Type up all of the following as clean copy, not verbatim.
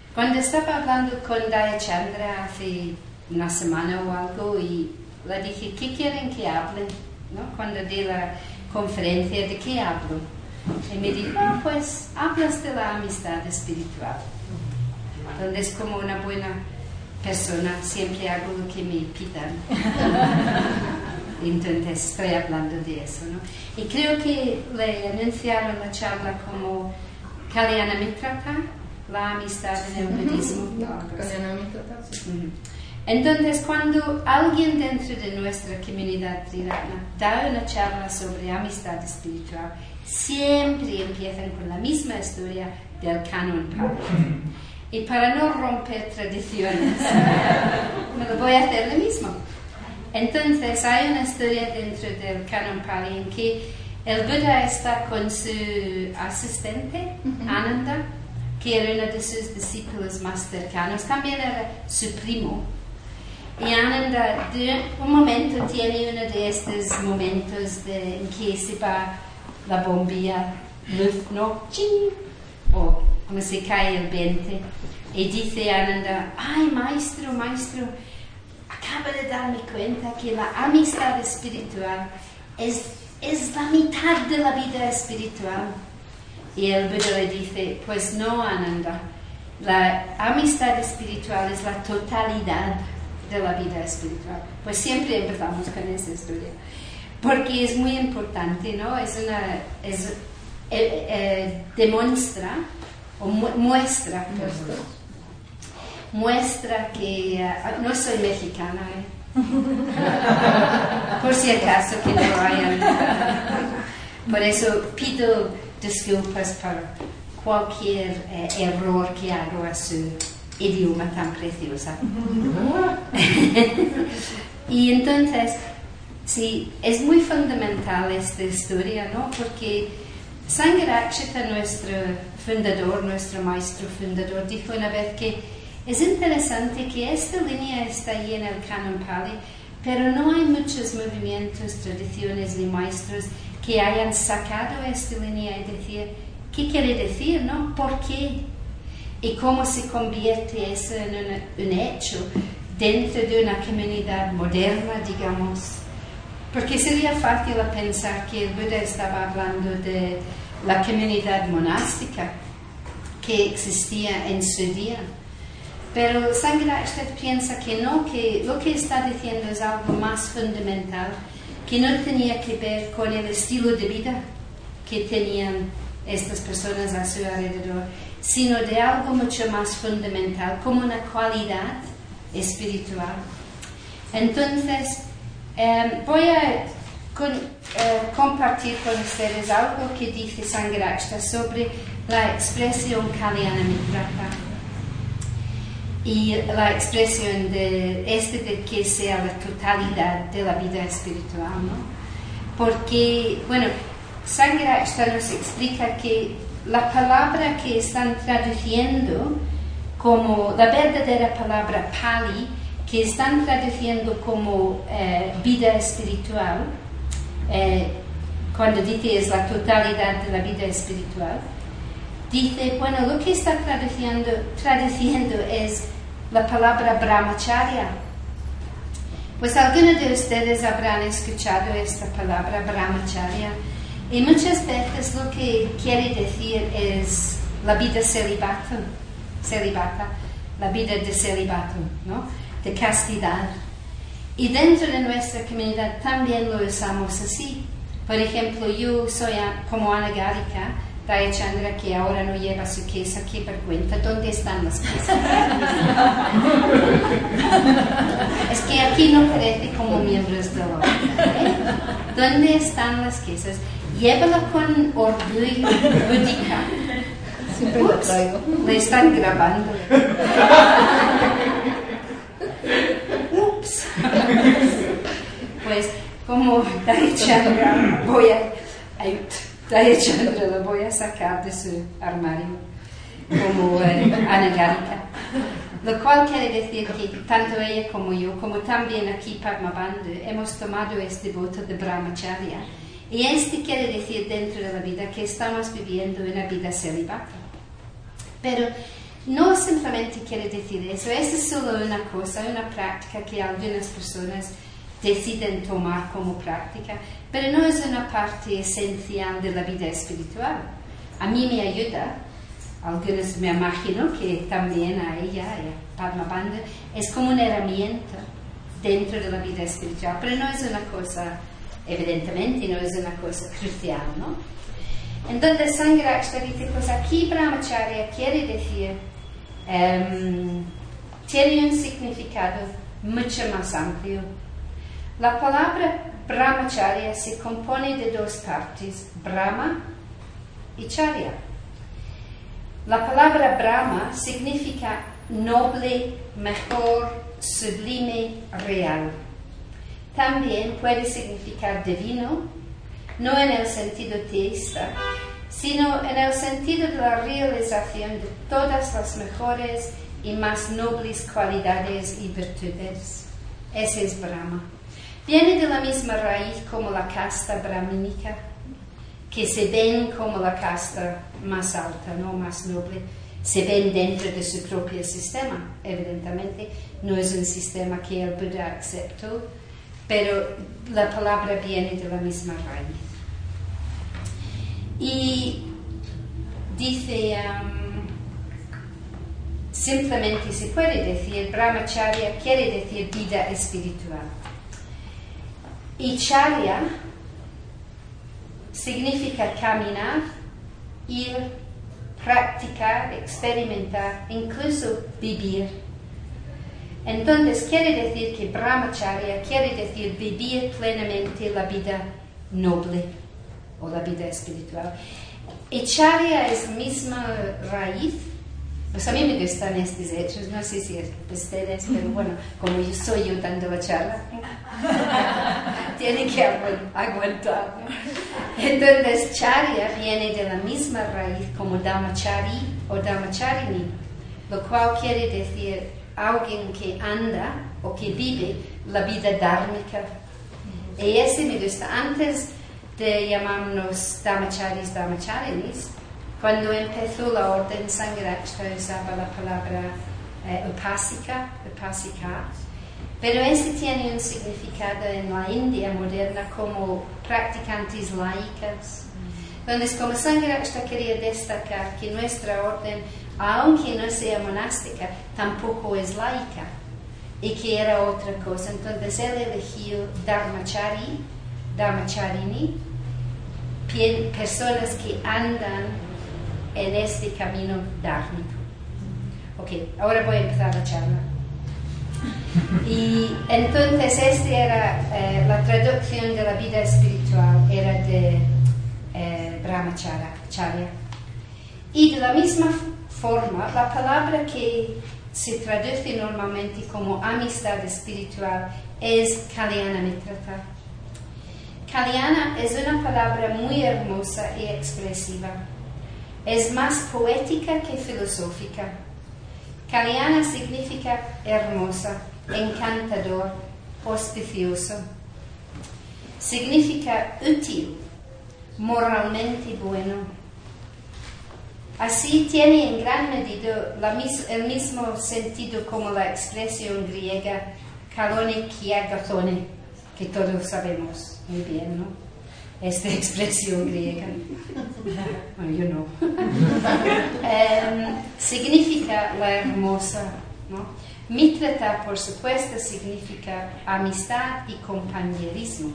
Cuando estaba hablando con Daya Chandra hace una semana o algo y le dije, ¿qué quieren que hable? ¿No? Cuando di la conferencia, ¿de qué hablo? Y me dijo, pues hablas de la amistad espiritual. Donde es como una buena persona, siempre hago lo que me pidan. Entonces estoy hablando de eso, ¿no? Y creo que le anunciaron la charla como Kalyana Mitrata, la amistad en el budismo. Kalyana Mitrata, sí. Entonces, cuando alguien dentro de nuestra comunidad Triratna da una charla sobre amistad espiritual, siempre empiezan con la misma historia del canon Pali. Y para no romper tradiciones, me lo voy a hacer lo mismo. Entonces, hay una historia dentro del canon Pali en que el Buda está con su asistente, Ananda, que era uno de sus discípulos más cercanos, también era su primo. Y Ananda, de un momento, tiene uno de estos momentos en que se va la bombilla, luz, ¿no? ¡Ching! O como se cae el 20. Y dice Ananda, ay, maestro, acabo de darme cuenta que la amistad espiritual es la mitad de la vida espiritual. Y el Buda le dice, pues no, Ananda, la amistad espiritual es la totalidad de la vida espiritual. Pues siempre empezamos con esa historia, porque es muy importante, ¿no? Demuestra o muestra que no soy mexicana, por si acaso que no hayan. Por eso pido disculpas por cualquier error que hago a su idioma tan preciosa. Y entonces, sí, es muy fundamental esta historia, ¿no? Porque Sangharakshita, nuestro fundador, nuestro maestro fundador, dijo una vez que es interesante que esta línea está ahí en el canon Pali, pero no hay muchos movimientos, tradiciones ni maestros que hayan sacado esta línea y decir, ¿qué quiere decir, no? ¿Por qué? Y cómo se convierte eso en un hecho dentro de una comunidad moderna, digamos. Porque sería fácil pensar que el Buda estaba hablando de la comunidad monástica que existía en su día. Pero Sangharakshita piensa que no, que lo que está diciendo es algo más fundamental, que no tenía que ver con el estilo de vida que tenían estas personas a su alrededor, sino de algo mucho más fundamental, como una cualidad espiritual. Entonces, voy a compartir con ustedes algo que dice Sangharakshita sobre la expresión Kalyana Mitrata y la expresión de que sea la totalidad de la vida espiritual, ¿no? Porque, bueno, Sangharakshita nos explica que la palabra que están traduciendo como la verdadera palabra Pali, que están traduciendo como vida espiritual, cuando dice es la totalidad de la vida espiritual, dice, bueno, lo que está traduciendo es la palabra brahmacharya. Pues algunos de ustedes habrán escuchado esta palabra brahmacharya, y muchas veces lo que quiere decir es la vida celibata, la vida de celibato, ¿no? De castidad. Y dentro de nuestra comunidad también lo usamos así. Por ejemplo, yo soy como Anagarika, Daya Chandra, que ahora no lleva su quesa, qué vergüenza. ¿Dónde están las quesas? Es que aquí no parece como miembros de la orden, ¿Dónde están las quesas? Llévala con orgullo budista. Siempre lo traigo. Le están grabando. Ups. Pues como Daya Chandra lo voy a sacar de su armario como Anagarika. Lo cual quiere decir que tanto ella como yo, como también aquí Padmabandhu, hemos tomado este voto de brahmacharya. Y este quiere decir dentro de la vida que estamos viviendo una vida celibata. Pero no simplemente quiere decir eso. Esa es solo una cosa, una práctica que algunas personas deciden tomar como práctica, pero no es una parte esencial de la vida espiritual. A mí me ayuda, algunos me imagino que también a ella y a Padmabandha, es como una herramienta dentro de la vida espiritual, pero no es una cosa, evidentemente no es una cosa crucial, ¿no? Entonces Sangharakshita dice, pues aquí Brahmacharya quiere decir, tiene un significado mucho más amplio. La palabra Brahmacharya se compone de dos partes, Brahma y Charya. La palabra Brahma significa noble, mejor, sublime, real. También puede significar divino, no en el sentido teísta, sino en el sentido de la realización de todas las mejores y más nobles cualidades y virtudes. Ese es Brahma. Viene de la misma raíz como la casta brahmínica, que se ven como la casta más alta, no más noble, se ven dentro de su propio sistema. Evidentemente, no es un sistema que el Buda aceptó, pero la palabra viene de la misma raíz. Y dice, simplemente se puede decir, Brahmacharya quiere decir vida espiritual. Y Charya significa caminar, ir, practicar, experimentar, incluso vivir. Entonces quiere decir que Brahmacharya quiere decir vivir plenamente la vida noble o la vida espiritual. Y Charya es la misma raíz. Pues a mí me gustan estos hechos, no sé si es ustedes, pero bueno, como yo soy yo dando la charla, tienen que aguantar. Entonces, Charya viene de la misma raíz como Dhammachari o Dhammacharini, lo cual quiere decir alguien que anda o que vive la vida dhármica. Y ese me gusta. Antes de llamarnos Dhammacharis, Dhammacharinis, cuando empezó la orden Sangharakshita usaba la palabra upasika, pero ese tiene un significado en la India moderna como practicantes laicas. Entonces, como Sangharakshita quería destacar que nuestra orden, aunque no sea monástica, tampoco es laica, y que era otra cosa. Entonces, él eligió Dhammacharini, personas que andan en este camino dhármico. Ok, ahora voy a empezar la charla. Y entonces esta era la traducción de la vida espiritual, era de Brahmacharya. Y de la misma forma, la palabra que se traduce normalmente como amistad espiritual es Kalyana Mitrata. Kalyana es una palabra muy hermosa y expresiva. Es más poética que filosófica. Kalyana significa hermosa, encantador, auspicioso. Significa útil, moralmente bueno. Así tiene en gran medida el mismo sentido como la expresión griega kalone kiagathone, que todos sabemos muy bien, ¿no? Esta expresión griega. Bueno, yo no. Significa la hermosa, ¿no? Mitrata, por supuesto, significa amistad y compañerismo.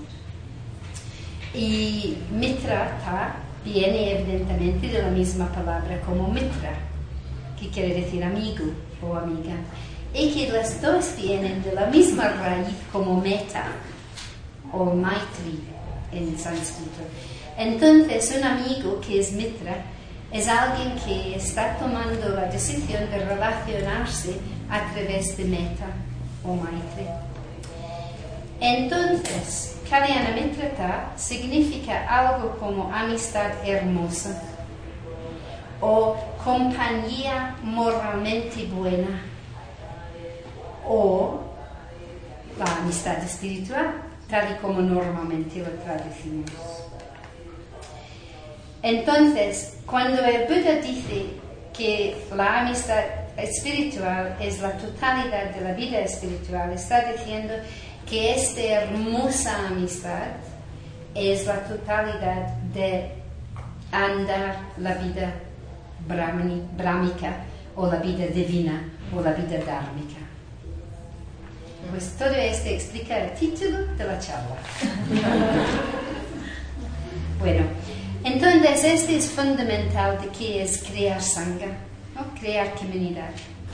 Y mitrata viene evidentemente de la misma palabra como mitra, que quiere decir amigo o amiga. Y que las dos vienen de la misma raíz como meta o maitri en sánscrito. Entonces, un amigo que es mitra es alguien que está tomando la decisión de relacionarse a través de metta o maitri. Entonces, Kalyana Mitrata significa algo como amistad hermosa o compañía moralmente buena o la amistad espiritual, tal y como normalmente lo traducimos. Entonces, cuando el Buda dice que la amistad espiritual es la totalidad de la vida espiritual. Está diciendo que esta hermosa amistad es la totalidad de andar la vida brahmica o la vida divina o la vida dármica. Pues todo esto explica el título de la charla. Bueno, entonces este es fundamental de que es crear sangha, ¿no? Crear comunidad.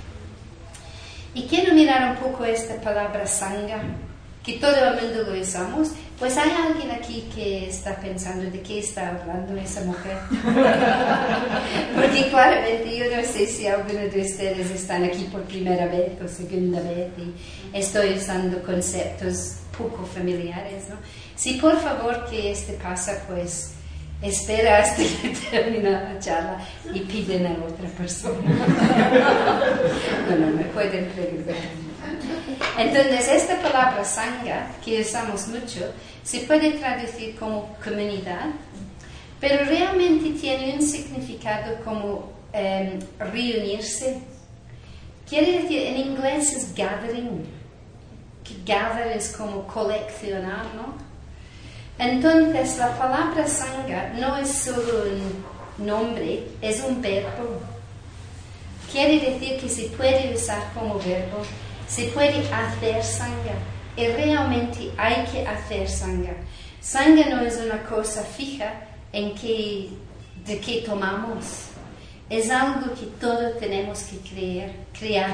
Y quiero mirar un poco esta palabra sangha, que todo el mundo lo usamos. Pues hay alguien aquí que está pensando de qué está hablando esa mujer. Porque claramente yo no sé si alguno de ustedes están aquí por primera vez o segunda vez y estoy usando conceptos poco familiares, ¿no? Si por favor que este pasa, pues espera hasta que termine la charla y piden a otra persona. Bueno, me pueden preguntar. Entonces, esta palabra sangha, que usamos mucho, se puede traducir como comunidad, pero realmente tiene un significado como reunirse. Quiere decir, en inglés es gathering, que gather es como coleccionar, ¿no? Entonces, la palabra sangha no es solo un nombre, es un verbo. Quiere decir que se puede usar como verbo. Se puede hacer sangha y realmente hay que hacer sangha. Sangha no es una cosa fija de que tomamos. Es algo que todos tenemos que crear.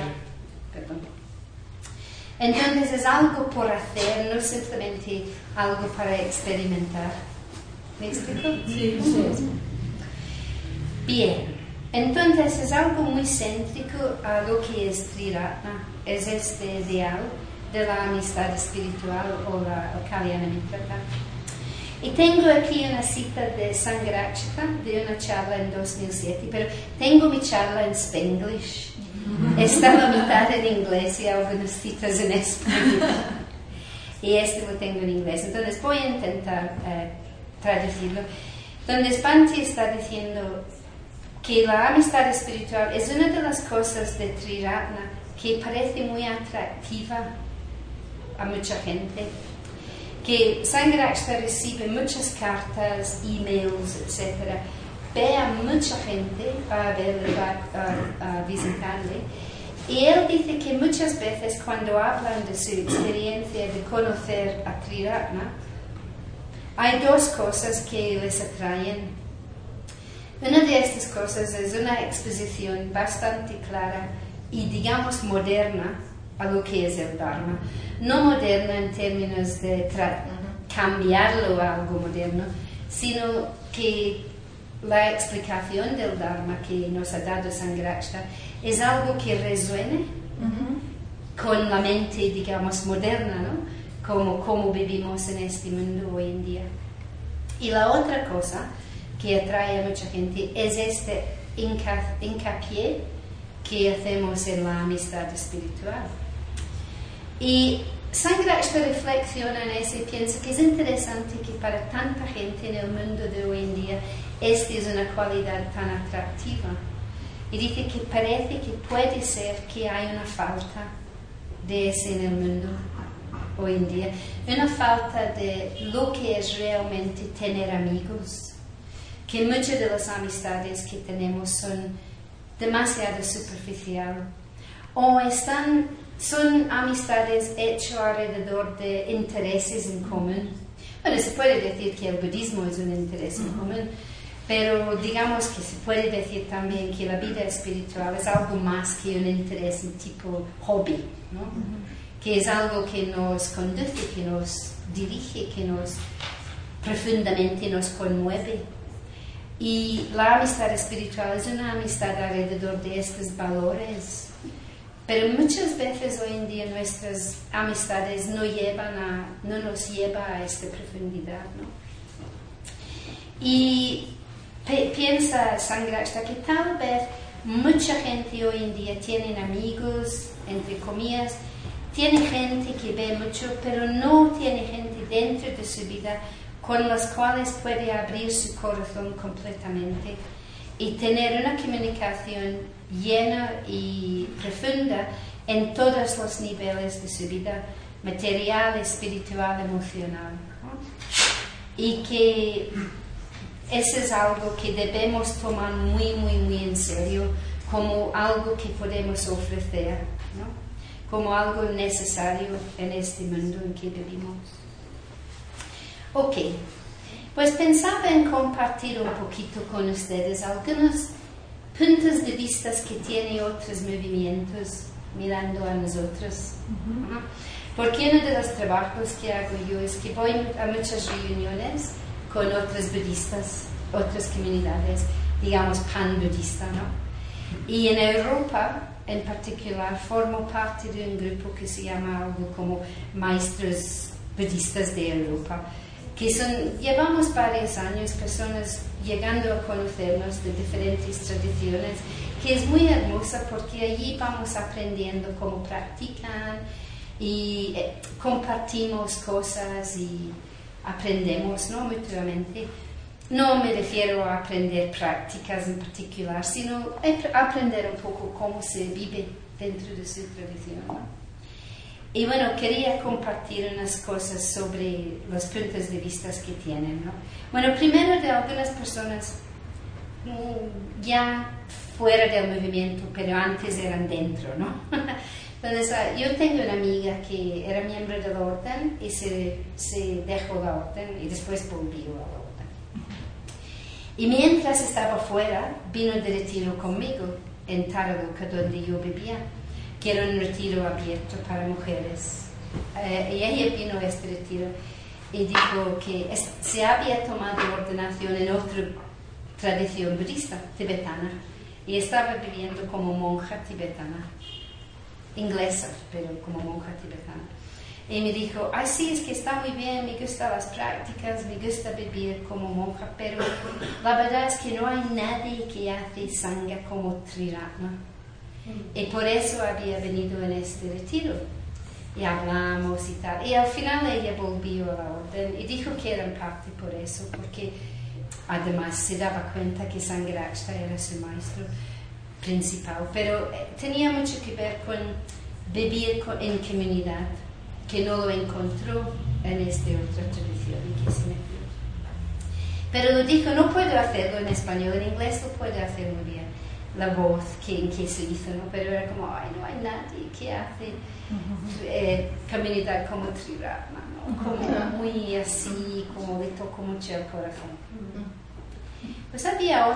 Entonces es algo por hacer, no simplemente algo para experimentar. ¿Me explico? Sí. Bien. Entonces es algo muy céntrico a lo que es Triratna, es este ideal de la amistad espiritual o la Kalyana Mitrata. Y tengo aquí una cita de Sangharakshita de una charla en 2007, pero tengo mi charla en Spanglish. Está la mitad en inglés y algunas citas en español. Y este lo tengo en inglés, entonces voy a intentar traducirlo. Donde Bhante está diciendo que la amistad espiritual es una de las cosas de Triratna que parece muy atractiva a mucha gente. Que Sangharakshita recibe muchas cartas, emails, etc. Ve a mucha gente a verle, a visitarle. Y él dice que muchas veces cuando hablan de su experiencia de conocer a Triratna, hay dos cosas que les atraen. Una de estas cosas es una exposición bastante clara y, digamos, moderna a lo que es el Dharma. No moderna en términos de cambiarlo a algo moderno, sino que la explicación del Dharma que nos ha dado Sangharakshita es algo que resuene con la mente, digamos, moderna, ¿no? Como vivimos en este mundo hoy en día. Y la otra cosa que atrae a mucha gente es este hincapié que hacemos en la amistad espiritual. Y Sangharakshita reflexiona en eso y piensa que es interesante que para tanta gente en el mundo de hoy en día esta es una cualidad tan atractiva. Y dice que parece que puede ser que hay una falta de eso en el mundo hoy en día. Una falta de lo que es realmente tener amigos. Que muchas de las amistades que tenemos son demasiado superficiales o son amistades hechas alrededor de intereses en común. Bueno, se puede decir que el budismo es un interés en común, pero digamos que se puede decir también que la vida espiritual es algo más que un interés en tipo hobby, ¿no? Que es algo que nos conduce, que nos dirige, que profundamente nos conmueve. Y la amistad espiritual es una amistad alrededor de estos valores. Pero muchas veces hoy en día nuestras amistades no nos llevan a esta profundidad, ¿no? Y piensa Sangharakshita que tal vez mucha gente hoy en día tiene amigos, entre comillas, tiene gente que ve mucho, pero no tiene gente dentro de su vida con las cuales puede abrir su corazón completamente. y tener una comunicación llena y profunda en todos los niveles de su vida, material, espiritual, emocional, ¿no? Y que eso es algo que debemos tomar muy, muy, muy en serio, como algo que podemos ofrecer, ¿no? Como algo necesario en este mundo en que vivimos. Ok, pues pensaba en compartir un poquito con ustedes algunos puntos de vista que tienen otros movimientos mirando a nosotros. Uh-huh. Porque uno de los trabajos que hago yo es que voy a muchas reuniones con otros budistas, otras comunidades, digamos pan-budista, ¿no? Y en Europa, en particular, formo parte de un grupo que se llama algo como Maestros Budistas de Europa, que llevamos varios años, personas llegando a conocernos de diferentes tradiciones, que es muy hermosa porque allí vamos aprendiendo cómo practican y compartimos cosas y aprendemos, ¿no? Mutuamente. No me refiero a aprender prácticas en particular, sino a aprender un poco cómo se vive dentro de su tradición, ¿no? Y bueno, quería compartir unas cosas sobre los puntos de vista que tienen, ¿no? Bueno, primero de algunas personas ya fuera del movimiento, pero antes eran dentro, ¿no? Entonces, yo tengo una amiga que era miembro de la orden y se dejó la orden y después volvió a la orden. Y mientras estaba fuera, vino de retiro conmigo en Taraluca, donde yo vivía, que era un retiro abierto para mujeres. Y ella vino a este retiro y dijo que se había tomado ordenación en otra tradición budista tibetana y estaba viviendo como monja tibetana, inglesa, pero como monja tibetana. Y me dijo, sí, es que está muy bien, me gustan las prácticas, me gusta vivir como monja, pero la verdad es que no hay nadie que hace sangha como Triratna. Y por eso había venido en este retiro. Y hablamos y tal. Y al final ella volvió a la orden y dijo que era en parte por eso, porque además se daba cuenta que Sangharakshita era su maestro principal. Pero tenía mucho que ver con vivir en comunidad, que no lo encontró en esta otra tradición en que se metió. Pero lo dijo, no puedo hacerlo en español, en inglés lo puedo hacer muy bien. La voz en que se hizo, ¿no? Pero era como, no hay nadie que hace comunidad como Triratna, ¿no? Como muy así, como le tocó mucho el corazón. Pues había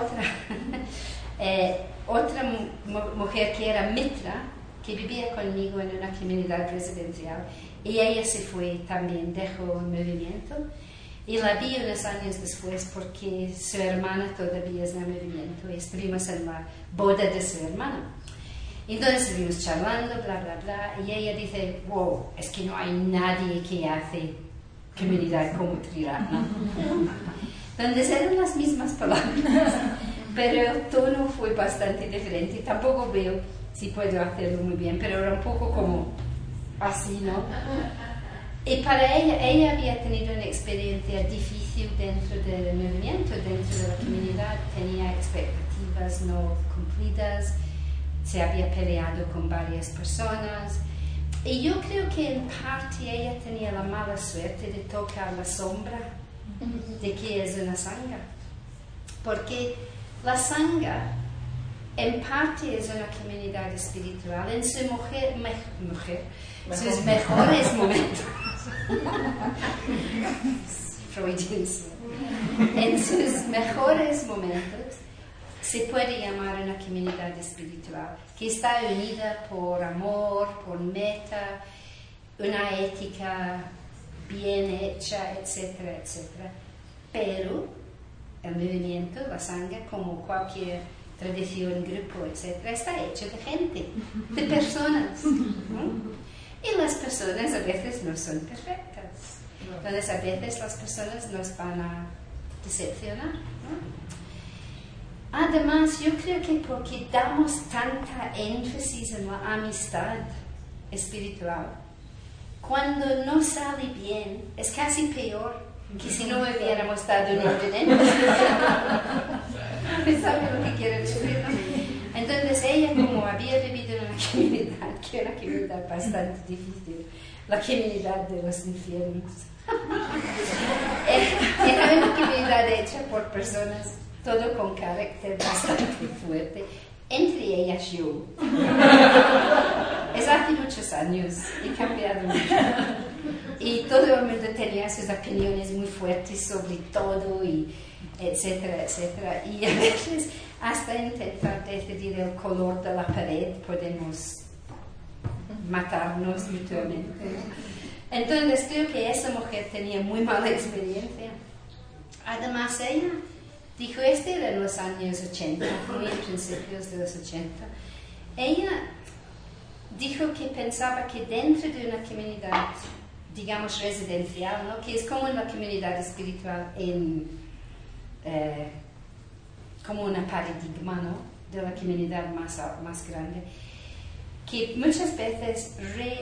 otra mujer que era Mitra, que vivía conmigo en una comunidad residencial, y ella se fue también, dejó el movimiento. Y la vi unos años después porque su hermana todavía es en el movimiento y estuvimos en la boda de su hermana. Entonces estuvimos charlando, bla, bla, bla, y ella dice, wow, es que no hay nadie que hace comunidad como Triratna. Entonces eran las mismas palabras, pero el tono fue bastante diferente. Tampoco veo si puedo hacerlo muy bien, pero era un poco como así, ¿no? Y para ella había tenido una experiencia difícil dentro del movimiento, dentro de la comunidad, tenía expectativas no cumplidas, se había peleado con varias personas. Y yo creo que en parte ella tenía la mala suerte de tocar la sombra de que es una sangha. Porque la sangha en parte es una comunidad espiritual, en su sus mejores momentos. En sus mejores momentos se puede llamar una comunidad espiritual que está unida por amor, por meta, una ética bien hecha, etcétera, etcétera. Pero el movimiento, la sangha, como cualquier tradición, grupo, etcétera, está hecho de gente, de personas, ¿no? Y las personas a veces no son perfectas. Entonces a veces las personas nos van a decepcionar, ¿no? Además, yo creo que porque damos tanta énfasis en la amistad espiritual, cuando no sale bien, es casi peor que si no hubiéramos dado un orden, ¿sabe lo que quiero decir? Entonces ella, como había vivido en una comunidad, que era una comunidad bastante difícil, la comunidad de los infiernos, era una comunidad hecha por personas, todo con carácter bastante fuerte, entre ellas yo. Es hace muchos años, he cambiado mucho. Y todo el mundo tenía sus opiniones muy fuertes sobre todo, y etcétera, etcétera. Y a veces, hasta intentar decidir el color de la pared, podemos matarnos mutuamente. Entonces, creo que esa mujer tenía muy mala experiencia. Además, ella dijo, eran los años 80, muy en principios de los 80. Ella dijo que pensaba que dentro de una comunidad, digamos, residencial, ¿no? Que es como una comunidad espiritual como una paradigma, ¿no? De la comunidad más grande, que muchas veces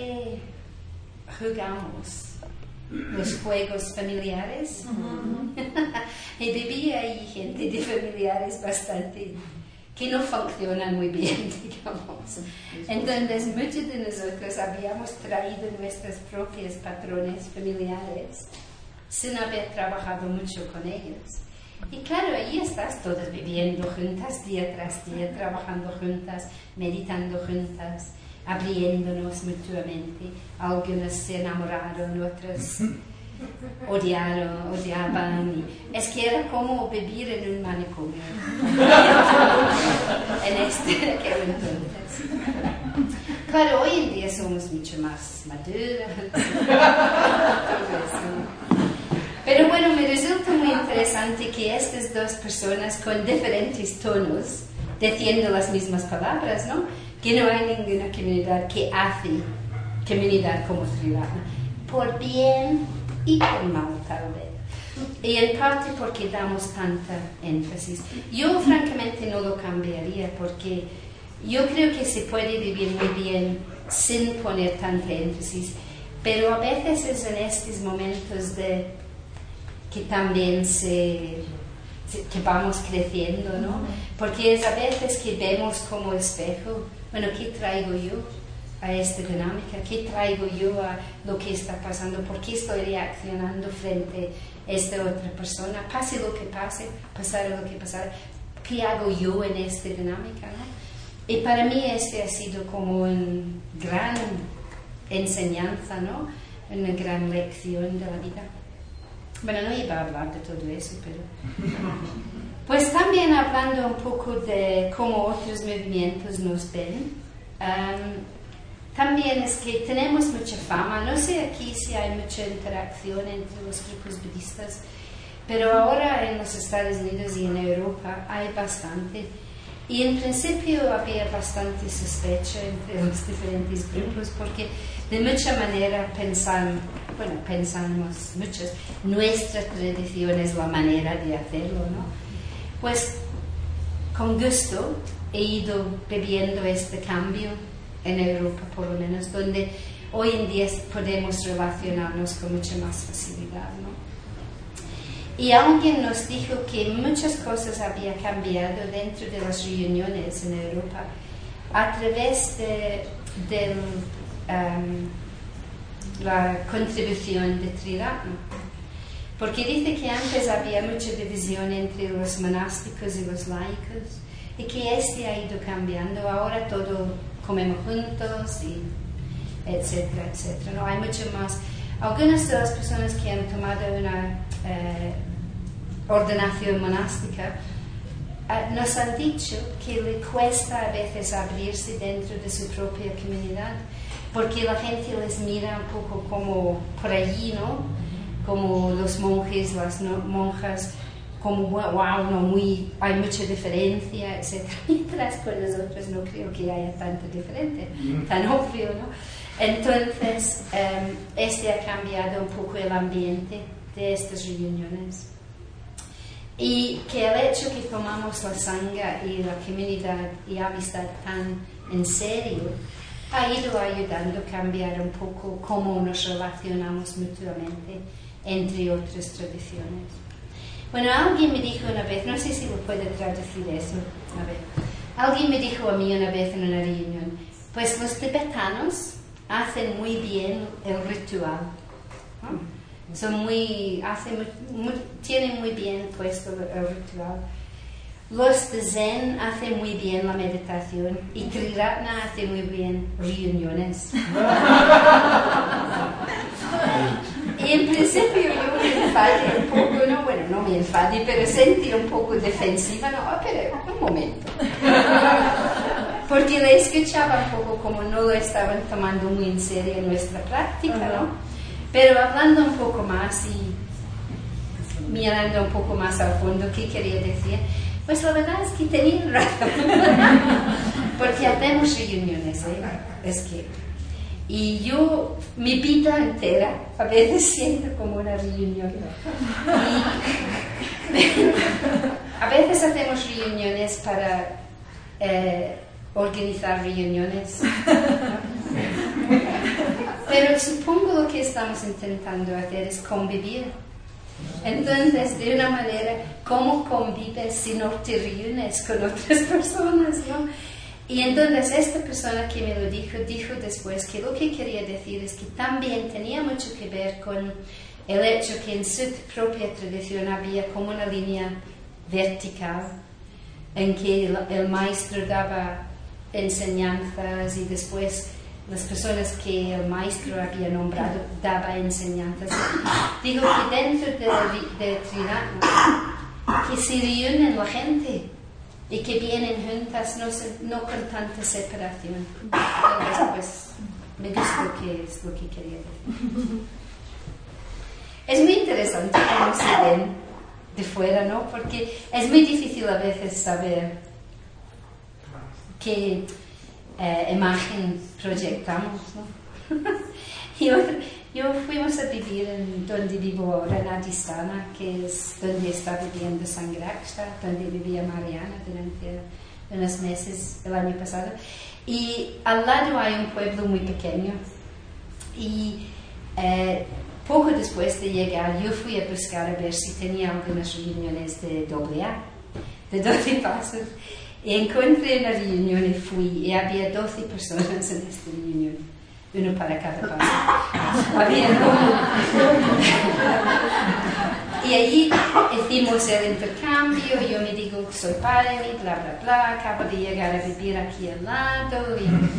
rejugamos los juegos familiares. Y vivía ahí gente de familiares bastante que no funcionan muy bien, digamos. Entonces, muchos de nosotros habíamos traído nuestros propios patrones familiares sin haber trabajado mucho con ellos. Y claro, ahí estás todas viviendo juntas, día tras día, trabajando juntas, meditando juntas, abriéndonos mutuamente. Algunos se enamoraron, otros odiaban. Y es que era como vivir en un manicomio. Aquel entonces. Claro, hoy en día somos mucho más maduras. Pero bueno, me resulta muy interesante que estas dos personas con diferentes tonos, diciendo las mismas palabras, ¿no? Que no hay ninguna comunidad que hace comunidad como Sri Ratna, por bien y por mal, tal vez. Y en parte porque damos tanta énfasis. Yo francamente no lo cambiaría, porque yo creo que se puede vivir muy bien sin poner tanta énfasis, pero a veces es en estos momentos que también que vamos creciendo, ¿no? Porque es a veces que vemos como espejo, bueno, ¿qué traigo yo a esta dinámica? ¿Qué traigo yo a lo que está pasando? ¿Por qué estoy reaccionando frente a esta otra persona? Pase lo que pase, pasara lo que pasara, ¿qué hago yo en esta dinámica, no? Y para mí ha sido como una gran enseñanza, ¿no? Una gran lección de la vida. Bueno, no iba a hablar de todo eso, pero... Pues también hablando un poco de cómo otros movimientos nos ven, también es que tenemos mucha fama. No sé aquí si hay mucha interacción entre los grupos budistas, pero ahora en los Estados Unidos y en Europa hay bastante. Y en principio había bastante sospecha entre los diferentes grupos, porque de mucha manera pensamos muchos, nuestra tradición es la manera de hacerlo, ¿no? Pues con gusto he ido viviendo este cambio en Europa, por lo menos, donde hoy en día podemos relacionarnos con mucha más facilidad, ¿no? Y alguien nos dijo que muchas cosas habían cambiado dentro de las reuniones en Europa a través de la contribución de Sri Ratna. Porque dice que antes había mucha división entre los monásticos y los laicos, y que ha ido cambiando. Ahora todo comemos juntos, y etcétera, etcétera. No hay mucho más. Algunas de las personas que han tomado una ordenación monástica nos han dicho que le cuesta a veces abrirse dentro de su propia comunidad, porque la gente les mira un poco como por allí, ¿no? Como los monjes, las monjas, como wow, no, hay mucha diferencia, etc. Mientras con nosotros no creo que haya tanta diferencia, tan obvio, ¿no? Entonces, ha cambiado un poco el ambiente de estas reuniones. Y que el hecho que tomamos la sangha y la comunidad y amistad tan en serio ha ido ayudando a cambiar un poco cómo nos relacionamos mutuamente entre otras tradiciones. Bueno, alguien me dijo una vez, no sé si lo puedo traducir eso, a ver. Alguien me dijo a mí una vez en una reunión, pues los tibetanos hacen muy bien el ritual, ¿no? Tienen muy bien puesto el ritual. Los de Zen hacen muy bien la meditación y Triratna hace muy bien reuniones. Y en principio yo me enfadé un poco, no me enfadé, pero sentí un poco defensiva, pero un momento. Porque le escuchaba un poco como no lo estaban tomando muy en serio en nuestra práctica, ¿no? Pero hablando un poco más y mirando un poco más al fondo, ¿qué quería decir? Pues la verdad es que tenía razón. Porque hacemos reuniones, es que... Y yo, mi vida entera, a veces siento como una reunión. Y a veces hacemos reuniones para organizar reuniones, ¿no? Pero supongo lo que estamos intentando hacer es convivir. Entonces, de una manera, ¿cómo convives si no te reúnes con otras personas, no? Y entonces esta persona que me lo dijo después que lo que quería decir es que también tenía mucho que ver con el hecho que en su propia tradición había como una línea vertical en que el maestro daba enseñanzas y después las personas que el maestro había nombrado daba enseñanzas. Digo que dentro de Triratna que se reúnen la gente y que vienen juntas, no con tanta separación. Entonces, pues, me gusta que es lo que quería decir. Es muy interesante cómo se ven de fuera, ¿no? Porque es muy difícil a veces saber qué imagen proyectamos, ¿no? Yo fuimos a vivir en donde vivo ahora, en Adistana, que es donde está viviendo Sangrakshta, donde vivía Mariana durante unos meses el año pasado. Y al lado hay un pueblo muy pequeño. Y poco después de llegar, yo fui a buscar a ver si tenía algunas reuniones de AA, de 12 pasos. Y encontré una reunión y fui, y había 12 personas en esta reunión, uno para cada paso. Había y allí hicimos el intercambio, yo me digo que soy padre, bla, bla, bla, acabo de llegar a vivir aquí al lado,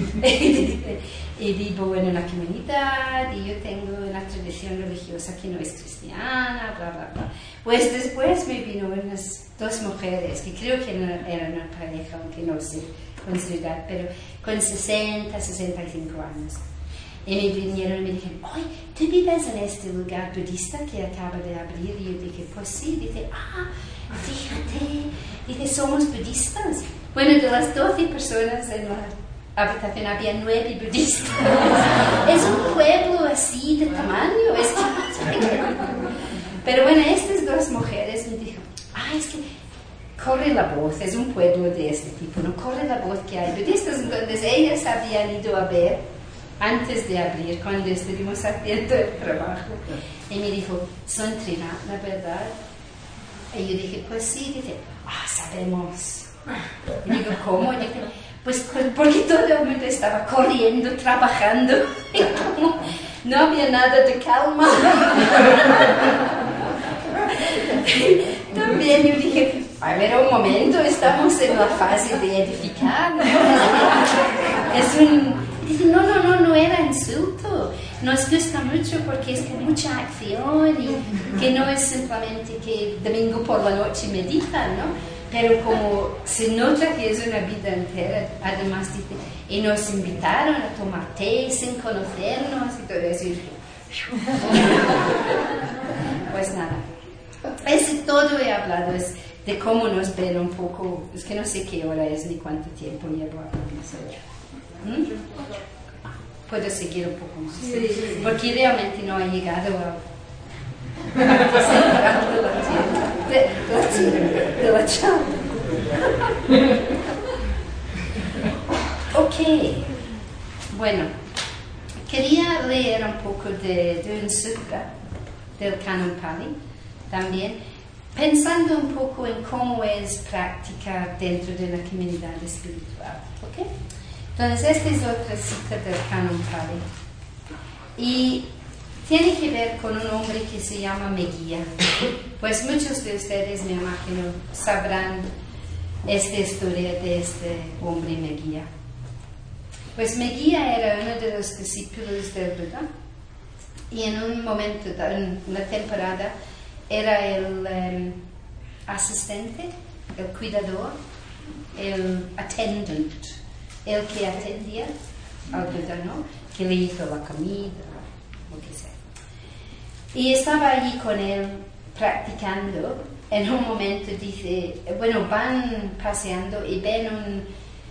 y vivo en una comunidad, y yo tengo una tradición religiosa que no es cristiana, bla, bla, bla. Pues después me vino unas 2 mujeres, que creo que eran una pareja, aunque no sé con su edad, pero con 60, 65 años. Y me vinieron y me dijeron, ¡ay, tú vives en este lugar budista que acaba de abrir! Y yo dije, pues sí. Dice, fíjate, dice, somos budistas. Bueno, de las 12 personas en la habitación había 9 budistas. Es un pueblo así de tamaño, es chiquito. Pero bueno, estas 2 mujeres me dijeron, es que corre la voz, es un pueblo de este tipo, no corre la voz que hay budistas. Entonces ellas habían ido a ver antes de abrir, cuando estuvimos haciendo el trabajo, y me dijo, son Triratna, ¿verdad? Y yo dije, pues sí. Dice, sabemos. Y digo, ¿cómo? Y dije, pues porque todo el mundo estaba corriendo, trabajando, y como no había nada de calma. También yo dije, a ver, un momento, estamos en la fase de edificar, ¿no? Dice, no era insulto. Nos gusta mucho porque es con mucha acción y que no es simplemente que domingo por la noche meditan, ¿no? Pero como se nota que es una vida entera, además dice, y nos invitaron a tomar té sin conocernos y todo eso. Pues nada, eso todo he hablado, es de cómo nos ven un poco, es que no sé qué hora es ni cuánto tiempo llevo hablando. Puedo seguir un poco más, sí. Porque realmente no he llegado a de la charla. Ok, bueno, quería leer un poco de un sutra del Canon Pali también, pensando un poco en cómo es práctica dentro de la comunidad espiritual. ¿Okay? Entonces, esta es otra cita del Canon Pali. Y tiene que ver con un hombre que se llama Megía. Pues muchos de ustedes, me imagino, sabrán esta historia de este hombre Megía. Pues Megía era uno de los discípulos del Buda y en un momento, en una temporada, era el asistente, el cuidador, el attendant, el que atendía al Buda, ¿no? Que le hizo la comida, lo que sea. Y estaba allí con él practicando. En un momento dice, bueno, van paseando y ven un,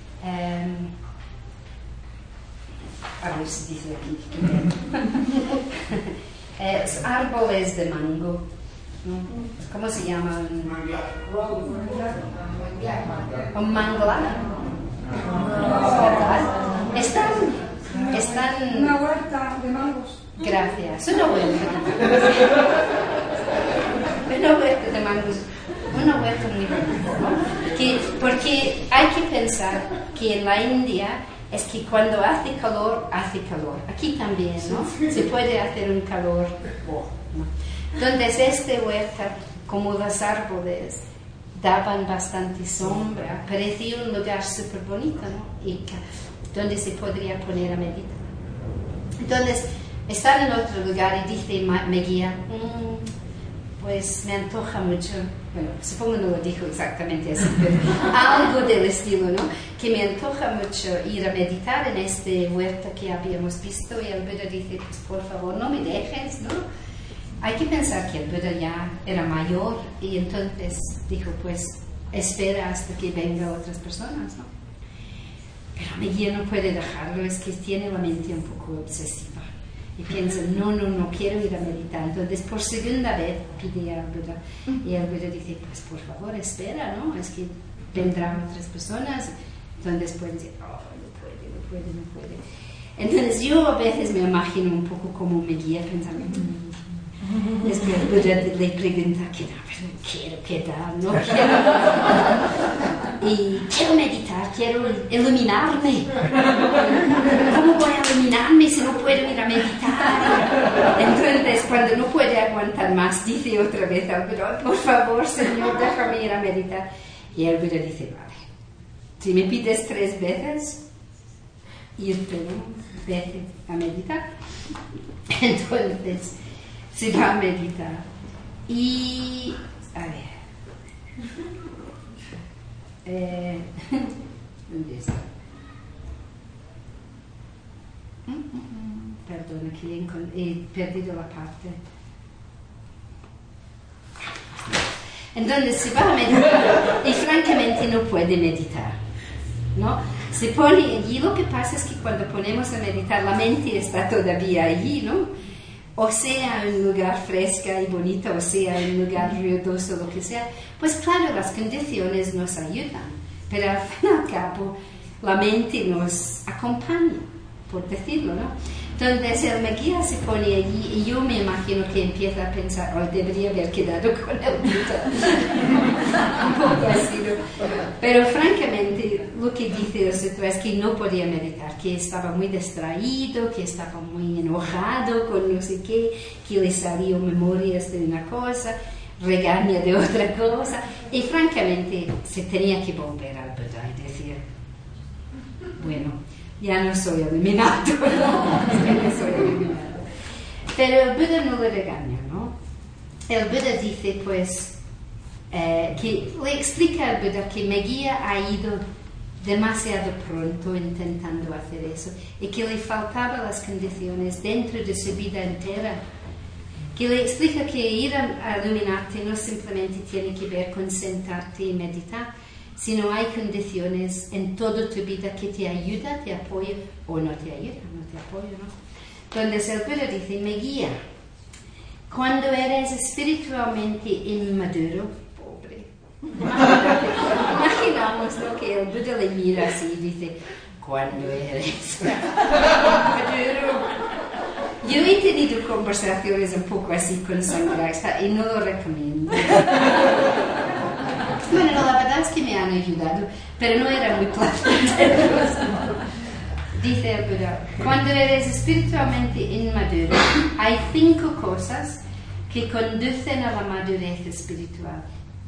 a ver si dice aquí, árboles de mango, ¿no? ¿Cómo se llama? Un manglar. Están una huerta de mangos. Gracias. Una huerta de mangos. Una huerta muy bonita, ¿no? Porque hay que pensar que en la India es que cuando hace calor, hace calor. Aquí también, ¿no? Se puede hacer un calor, ¿no? Entonces, esta huerta, como los árboles, daban bastante sombra, parecía un lugar súper bonito, ¿no? Y donde se podría poner a meditar. Entonces, están en otro lugar y dice Megía, pues me antoja mucho, bueno, supongo no lo dijo exactamente así, pero algo del estilo, ¿no? Que me antoja mucho ir a meditar en este huerta que habíamos visto, y el Buda dice, pues por favor no me dejes, ¿no? Hay que pensar que el Buda ya era mayor y entonces dijo, pues espera hasta que vengan otras personas, ¿no? Pero Megía no puede dejarlo, es que tiene la mente un poco obsesiva. Y piensa, no quiero ir a meditar. Entonces, por segunda vez pide al Buda. Y el Buda dice, pues por favor, espera, ¿no? Es que vendrán otras personas. Entonces pueden decir, no puede. Entonces, yo a veces me imagino un poco como Megía pensando, es que el Buda le pregunta, quiero quedar, no quiero. Y quiero meditar, quiero iluminarme. ¿Cómo voy a iluminarme si no puedo ir a meditar? Entonces, cuando no puede aguantar más, dice otra vez al Buda, por favor, Señor, déjame ir a meditar. Y el Buda dice, vale, si me pides 3 veces, irte, ¿no? Vete a meditar. Entonces, se va a meditar. Y, a ver, ¿dónde está? Perdona, que he perdido la parte. Entonces se va a meditar y francamente no puede meditar, ¿no? Se pone allí, lo que pasa es que cuando ponemos a meditar la mente está todavía allí, ¿no? O sea, en un lugar fresca y bonito, o sea, en un lugar ruidoso, lo que sea. Pues claro, las condiciones nos ayudan, pero al fin y al cabo la mente nos acompaña, por decirlo, ¿no? Entonces el Megía se pone allí y yo me imagino que empieza a pensar, oh, debería haber quedado con el Buda. Un poco así, ¿no? Pero francamente lo que dice el sutra es que no podía meditar, que estaba muy distraído, que estaba muy enojado con no sé qué, que le salían memorias de una cosa, regaña de otra cosa, y francamente se tenía que volver al Buda y decir, bueno, ya no soy eliminado, Pero el Buda no le regaña, ¿no? El Buda dice, pues, que le explica al Buda que Megía ha ido demasiado pronto intentando hacer eso y que le faltaban las condiciones dentro de su vida entera. Que le explica que ir a iluminarte no simplemente tiene que ver con sentarte y meditar, sino hay condiciones en toda tu vida que te ayuda, te apoya o no te ayuda, no te apoya, ¿no? Entonces el Buda dice, Megía, cuando eres espiritualmente inmaduro, pobre, imaginamos, ¿no? Que el Buda le mira así y dice, cuando eres inmaduro, Yo he tenido conversaciones un poco así con Sangrasa y no lo recomiendo. Bueno, no, la verdad es que me han ayudado, pero no era muy placenteros. Dice el Buda, cuando eres espiritualmente inmaduro, hay 5 cosas que conducen a la madurez espiritual.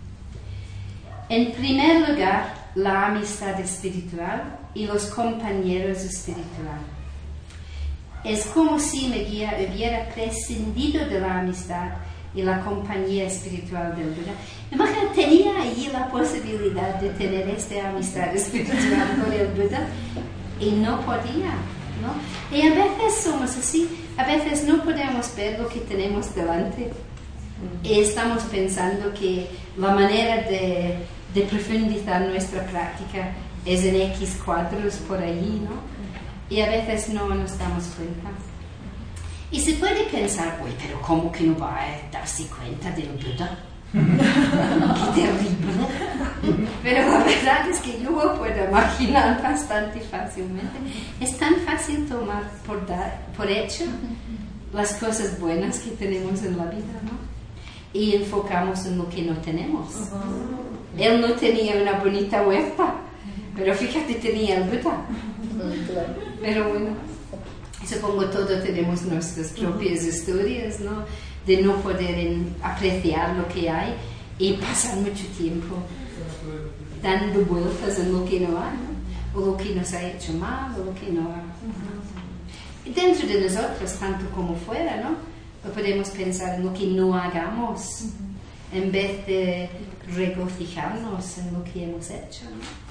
En primer lugar, la amistad espiritual y los compañeros espirituales. Es como si mi guía hubiera prescindido de la amistad y la compañía espiritual del Buda. Imagínate, tenía allí la posibilidad de tener esta amistad espiritual con el Buda y no podía, ¿no? Y a veces somos así, a veces no podemos ver lo que tenemos delante y estamos pensando que la manera de profundizar nuestra práctica es en X cuadros por allí, ¿no? Y a veces no nos damos cuenta. Y se puede pensar, uy, pero ¿cómo que no va a darse cuenta del Buda? ¡Qué terrible! Pero la verdad es que yo lo puedo imaginar bastante fácilmente. Es tan fácil tomar por hecho las cosas buenas que tenemos en la vida, ¿no? Y enfocamos en lo que no tenemos. Él no tenía una bonita huerta, pero fíjate, tenía el Buda. Pero bueno, supongo todos tenemos nuestras propias historias, ¿no? De no poder apreciar lo que hay y pasar mucho tiempo dando vueltas en lo que no hay, ¿no? O lo que nos ha hecho mal, o lo que no ha... Dentro de nosotros, tanto como fuera, ¿no? Podemos pensar en lo que no hagamos, en vez de regocijarnos en lo que hemos hecho, ¿no?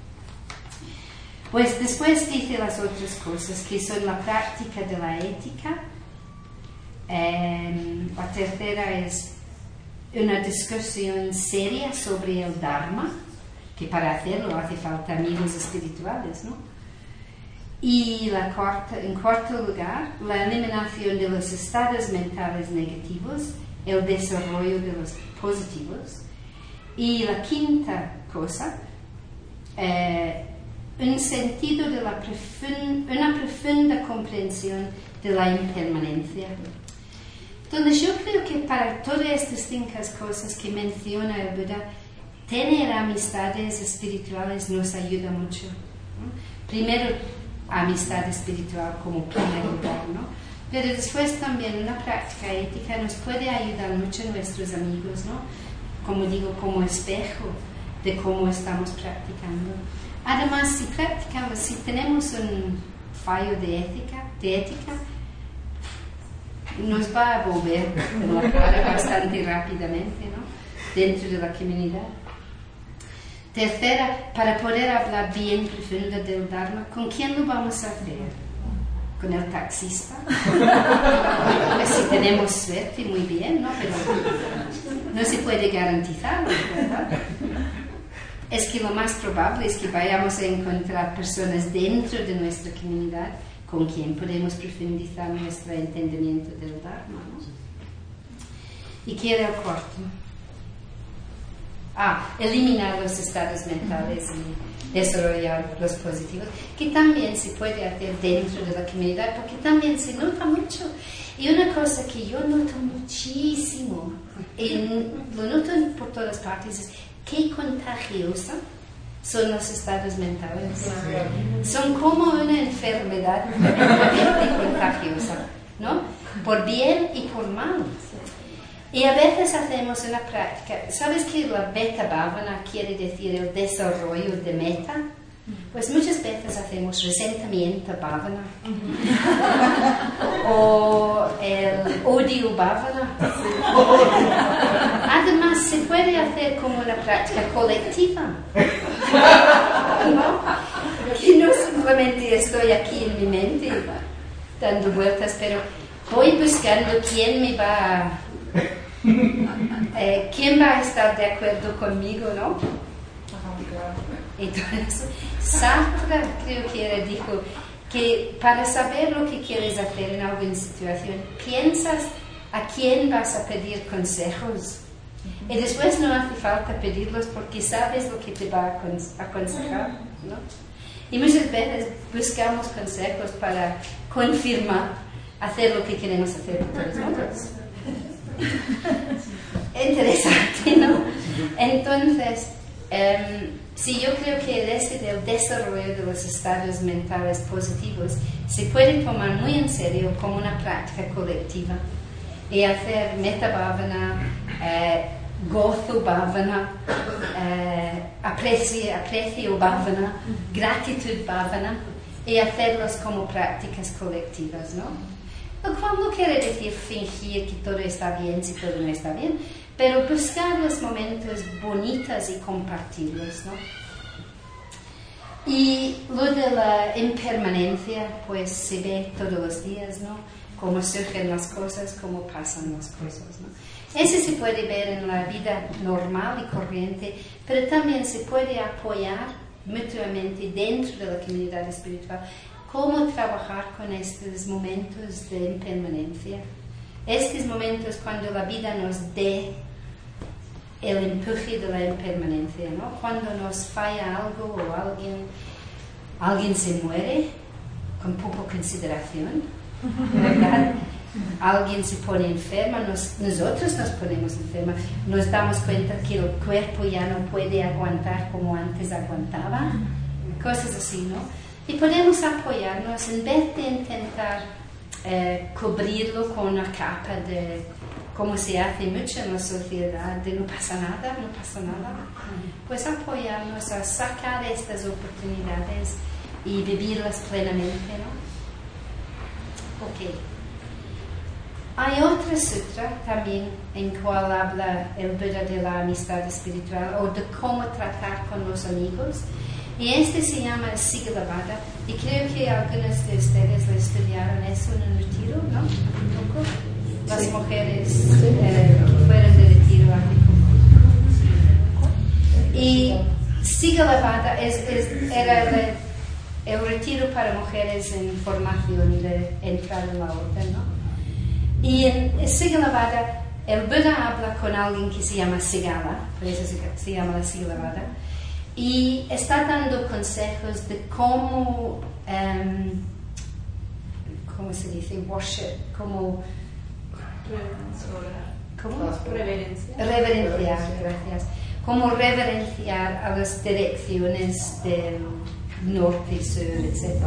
Pues después dice las otras cosas, que son la práctica de la ética. La tercera es una discusión seria sobre el Dharma, que para hacerlo hace falta amigos espirituales, ¿no? Y en cuarto lugar, la eliminación de los estados mentales negativos, el desarrollo de los positivos. Y la quinta cosa, un sentido de una profunda comprensión de la impermanencia. Entonces yo creo que para todas estas 5 cosas que menciona el Buda, tener amistades espirituales nos ayuda mucho, ¿no? Primero, amistad espiritual como primer lugar, ¿no? Pero después también una práctica ética nos puede ayudar mucho a nuestros amigos, ¿no? Como digo, como espejo de cómo estamos practicando. Además, si tenemos un fallo de ética, nos va a volver en la cara bastante rápidamente, ¿no? Dentro de la comunidad. Tercera, para poder hablar bien profundo del Dharma, ¿con quién lo vamos a hacer? ¿Con el taxista? Pues si tenemos suerte, muy bien, ¿no? Pero no se puede garantizarlo, ¿verdad? Es que lo más probable es que vayamos a encontrar personas dentro de nuestra comunidad con quien podemos profundizar nuestro entendimiento del Dharma, ¿no? ¿Y qué era el cuarto? Eliminar los estados mentales y desarrollar los positivos, que también se puede hacer dentro de la comunidad, porque también se nota mucho. Y una cosa que yo noto muchísimo, lo noto por todas partes, es qué contagiosa son los estados mentales. Sí. Son como una enfermedad contagiosa, ¿no? Por bien y por mal. Y a veces hacemos una práctica. ¿Sabes que la beta bhavana quiere decir el desarrollo de meta? Pues muchas veces hacemos resentimiento bhavana o el odio bhavana. Además, se puede hacer como una práctica colectiva, ¿no? Y no simplemente estoy aquí en mi mente dando vueltas, pero voy buscando quién me va quién va a estar de acuerdo conmigo, ¿no? Entonces, Sartre creo que dijo que para saber lo que quieres hacer en alguna situación, piensas a quién vas a pedir consejos. Y después no hace falta pedirlos porque sabes lo que te va a aconsejar, ¿no? Y muchas veces buscamos consejos para confirmar hacer lo que queremos hacer por todos modos. Interesante, ¿no? Entonces, sí, yo creo que el desarrollo de los estados mentales positivos se puede tomar muy en serio como una práctica colectiva y hacer metta bhavana, gozo bhavana, aprecio bhavana, gratitud bhavana, y hacerlos como prácticas colectivas, ¿no? Lo cual no quiere decir fingir que todo está bien si todo no está bien, pero buscar los momentos bonitos y compartirlos, ¿no? Y lo de la impermanencia, pues se ve todos los días, ¿no? Cómo surgen las cosas, cómo pasan las cosas, ¿no? Eso se puede ver en la vida normal y corriente, pero también se puede apoyar mutuamente dentro de la comunidad espiritual. Cómo trabajar con estos momentos de impermanencia. Estos momentos cuando la vida nos dé el empuje de la impermanencia, ¿no? Cuando nos falla algo o alguien se muere con poca consideración, ¿verdad? Alguien se pone enferma, nosotros nos ponemos enferma, nos damos cuenta que el cuerpo ya no puede aguantar como antes aguantaba, cosas así, ¿no? Y podemos apoyarnos en vez de intentar cubrirlo con una capa de, como se hace mucho en la sociedad, de no pasa nada, pues apoyarnos a sacar estas oportunidades y vivirlas plenamente, ¿no? Ok. Hay otra sutra también en cual habla el Buda de la amistad espiritual o de cómo tratar con los amigos. Y este se llama Sigalavada, y creo que algunos de ustedes lo estudiaron eso en un retiro, ¿no? Un poco. Las mujeres fueron de retiro hace poco. Y Sigalavada era el retiro para mujeres en formación de entrar en la orden, ¿no? Y en Sigalavada, el Buda habla con alguien que se llama Sigala, por eso se llama la Sigalavada. Y está dando consejos de cómo, ¿cómo se dice? Worship, cómo reverenciar, gracias. Cómo reverenciar a las direcciones del norte, sur, etc.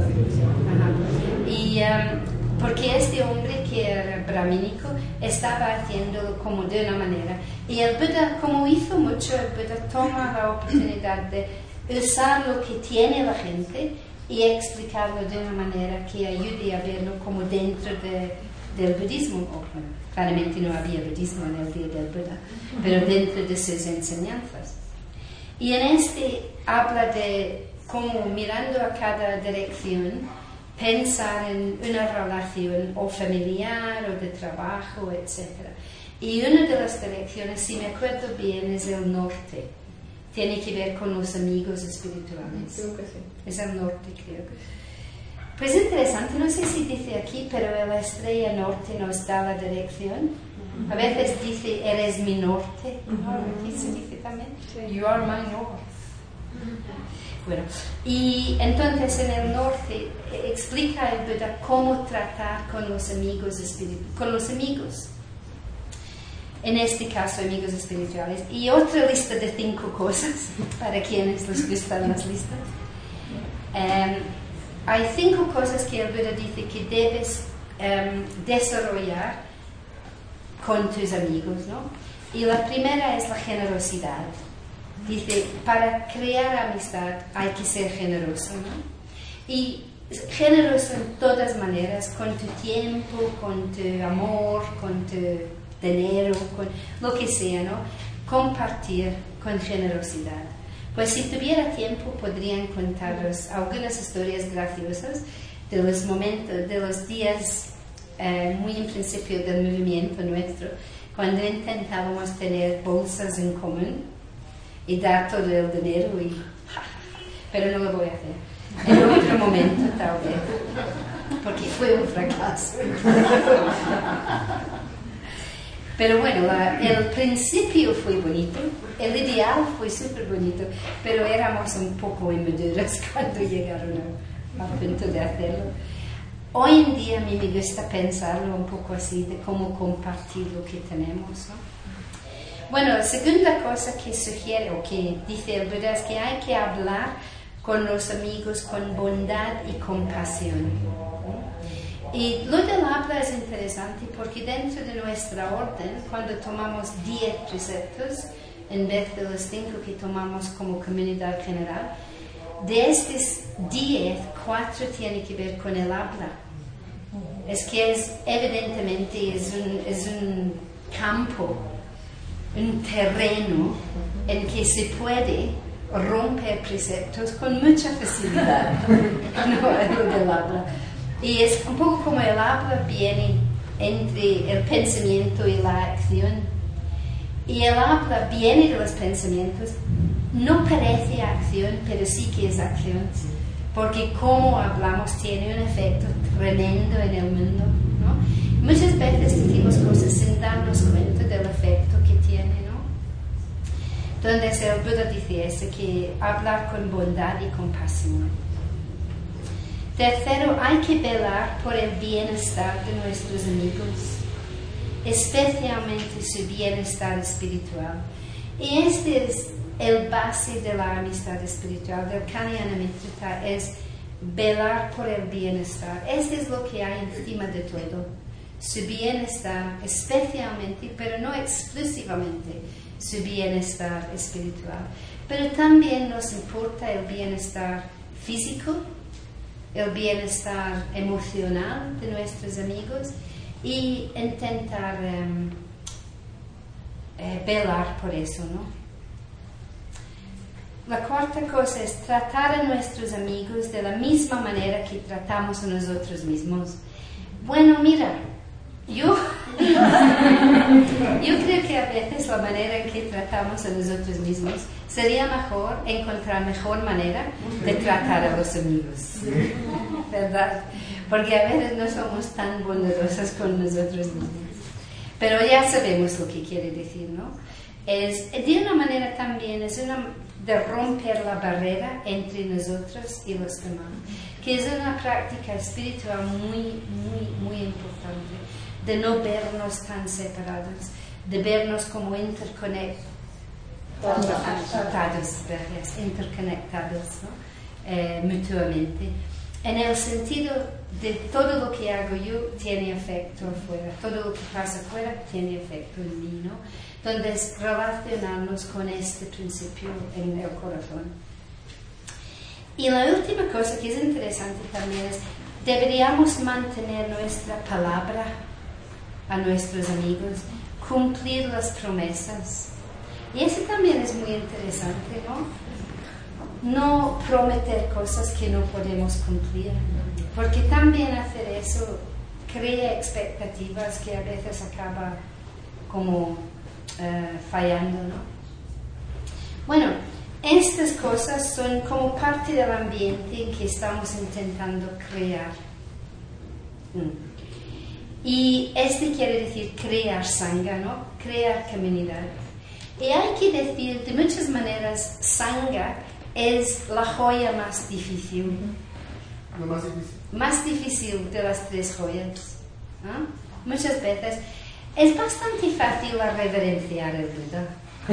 Y porque este hombre que era brahmínico estaba haciéndolo como de una manera, y el Buda, como hizo mucho, el Buda toma la oportunidad de usar lo que tiene la gente y explicarlo de una manera que ayude a verlo como dentro del budismo. Bueno, claramente no había budismo en el día del Buda, pero dentro de sus enseñanzas. Y en este habla de cómo, mirando a cada dirección, pensar en una relación o familiar o de trabajo, etc. Y una de las direcciones, si me acuerdo bien, es el norte. Tiene que ver con los amigos espirituales. Creo que sí. Es el norte, creo. Pues interesante, no sé si dice aquí, pero la estrella norte nos da la dirección. A veces dice, eres mi norte. Aquí se dice también. You are my north. Bueno, y entonces en el norte explica el Buda cómo tratar con los amigos espirituales, con los amigos, en este caso amigos espirituales. Y otra lista de 5 cosas para quienes les gustan las listas. Hay 5 cosas que el Buda dice que debes desarrollar con tus amigos, ¿no? Y la primera es la generosidad. Dice, para crear amistad hay que ser generoso, ¿no? Y generoso en todas maneras, con tu tiempo, con tu amor, con tu dinero, con lo que sea, ¿no? Compartir con generosidad. Pues si tuviera tiempo podrían contaros algunas historias graciosas de los momentos, de los días muy en principio del movimiento nuestro, cuando intentábamos tener bolsas en común y dar todo el dinero, pero no lo voy a hacer. En otro momento, tal vez, porque fue un fracaso. Pero bueno, el principio fue bonito, el ideal fue súper bonito, pero éramos un poco inmaduros cuando llegaron al punto de hacerlo. hoy en día a mí me gusta pensarlo un poco así, de cómo compartir lo que tenemos, ¿no? Bueno, la segunda cosa que sugiere o que dice el Buda es que hay que hablar con los amigos con bondad y compasión, ¿no? Y lo del habla es interesante porque dentro de nuestra orden, cuando tomamos 10 preceptos, en vez de los 5 que tomamos como comunidad general, de estos 10, 4 tienen que ver con el habla. Es que evidentemente es un campo, un terreno en que se puede romper preceptos con mucha facilidad, no lo del habla. Y es un poco como el habla viene entre el pensamiento y la acción. Y el habla viene de los pensamientos, no parece acción, pero sí que es acción, porque cómo hablamos tiene un efecto tremendo en el mundo, ¿no? Muchas veces decimos cosas sin darnos cuenta del efecto que tiene, ¿no? Entonces el Buda dice eso, que hablar con bondad y compasión. Tercero, hay que velar por el bienestar de nuestros amigos, especialmente su bienestar espiritual. Y este es el base de la amistad espiritual, del Kalyana Mitrata, es velar por el bienestar. Este es lo que hay encima de todo, su bienestar especialmente, pero no exclusivamente, su bienestar espiritual. Pero también nos importa el bienestar físico, el bienestar emocional de nuestros amigos y intentar velar por eso, ¿no? La cuarta cosa es tratar a nuestros amigos de la misma manera que tratamos a nosotros mismos. Bueno, mira, yo creo que a veces la manera en que tratamos a nosotros mismos sería mejor encontrar mejor manera de tratar a los amigos, ¿verdad? Porque a veces no somos tan bondadosas con nosotros mismos. Pero ya sabemos lo que quiere decir, ¿no? Es, de una manera también, es una de romper la barrera entre nosotros y los demás, que es una práctica espiritual muy, muy, muy importante, de no vernos tan separados, de vernos como interconectados, ¿no? Mutuamente, en el sentido de todo lo que hago yo tiene efecto afuera, todo lo que pasa afuera tiene efecto en mí, ¿no? Entonces, relacionarnos con este principio en el corazón. Y la última cosa que es interesante también es, deberíamos mantener nuestra palabra a nuestros amigos, cumplir las promesas. Y eso también es muy interesante, ¿no? No prometer cosas que no podemos cumplir, porque también hacer eso crea expectativas que a veces acaba como fallando, ¿no? Bueno, estas cosas son como parte del ambiente en que estamos intentando crear. Y este quiere decir crear sangha, ¿no? Crear comunidad. Y hay que decir, de muchas maneras, sangha es la joya más difícil. Lo más difícil. Más difícil de las 3 joyas, ¿no? Muchas veces es bastante fácil reverenciar el Buda,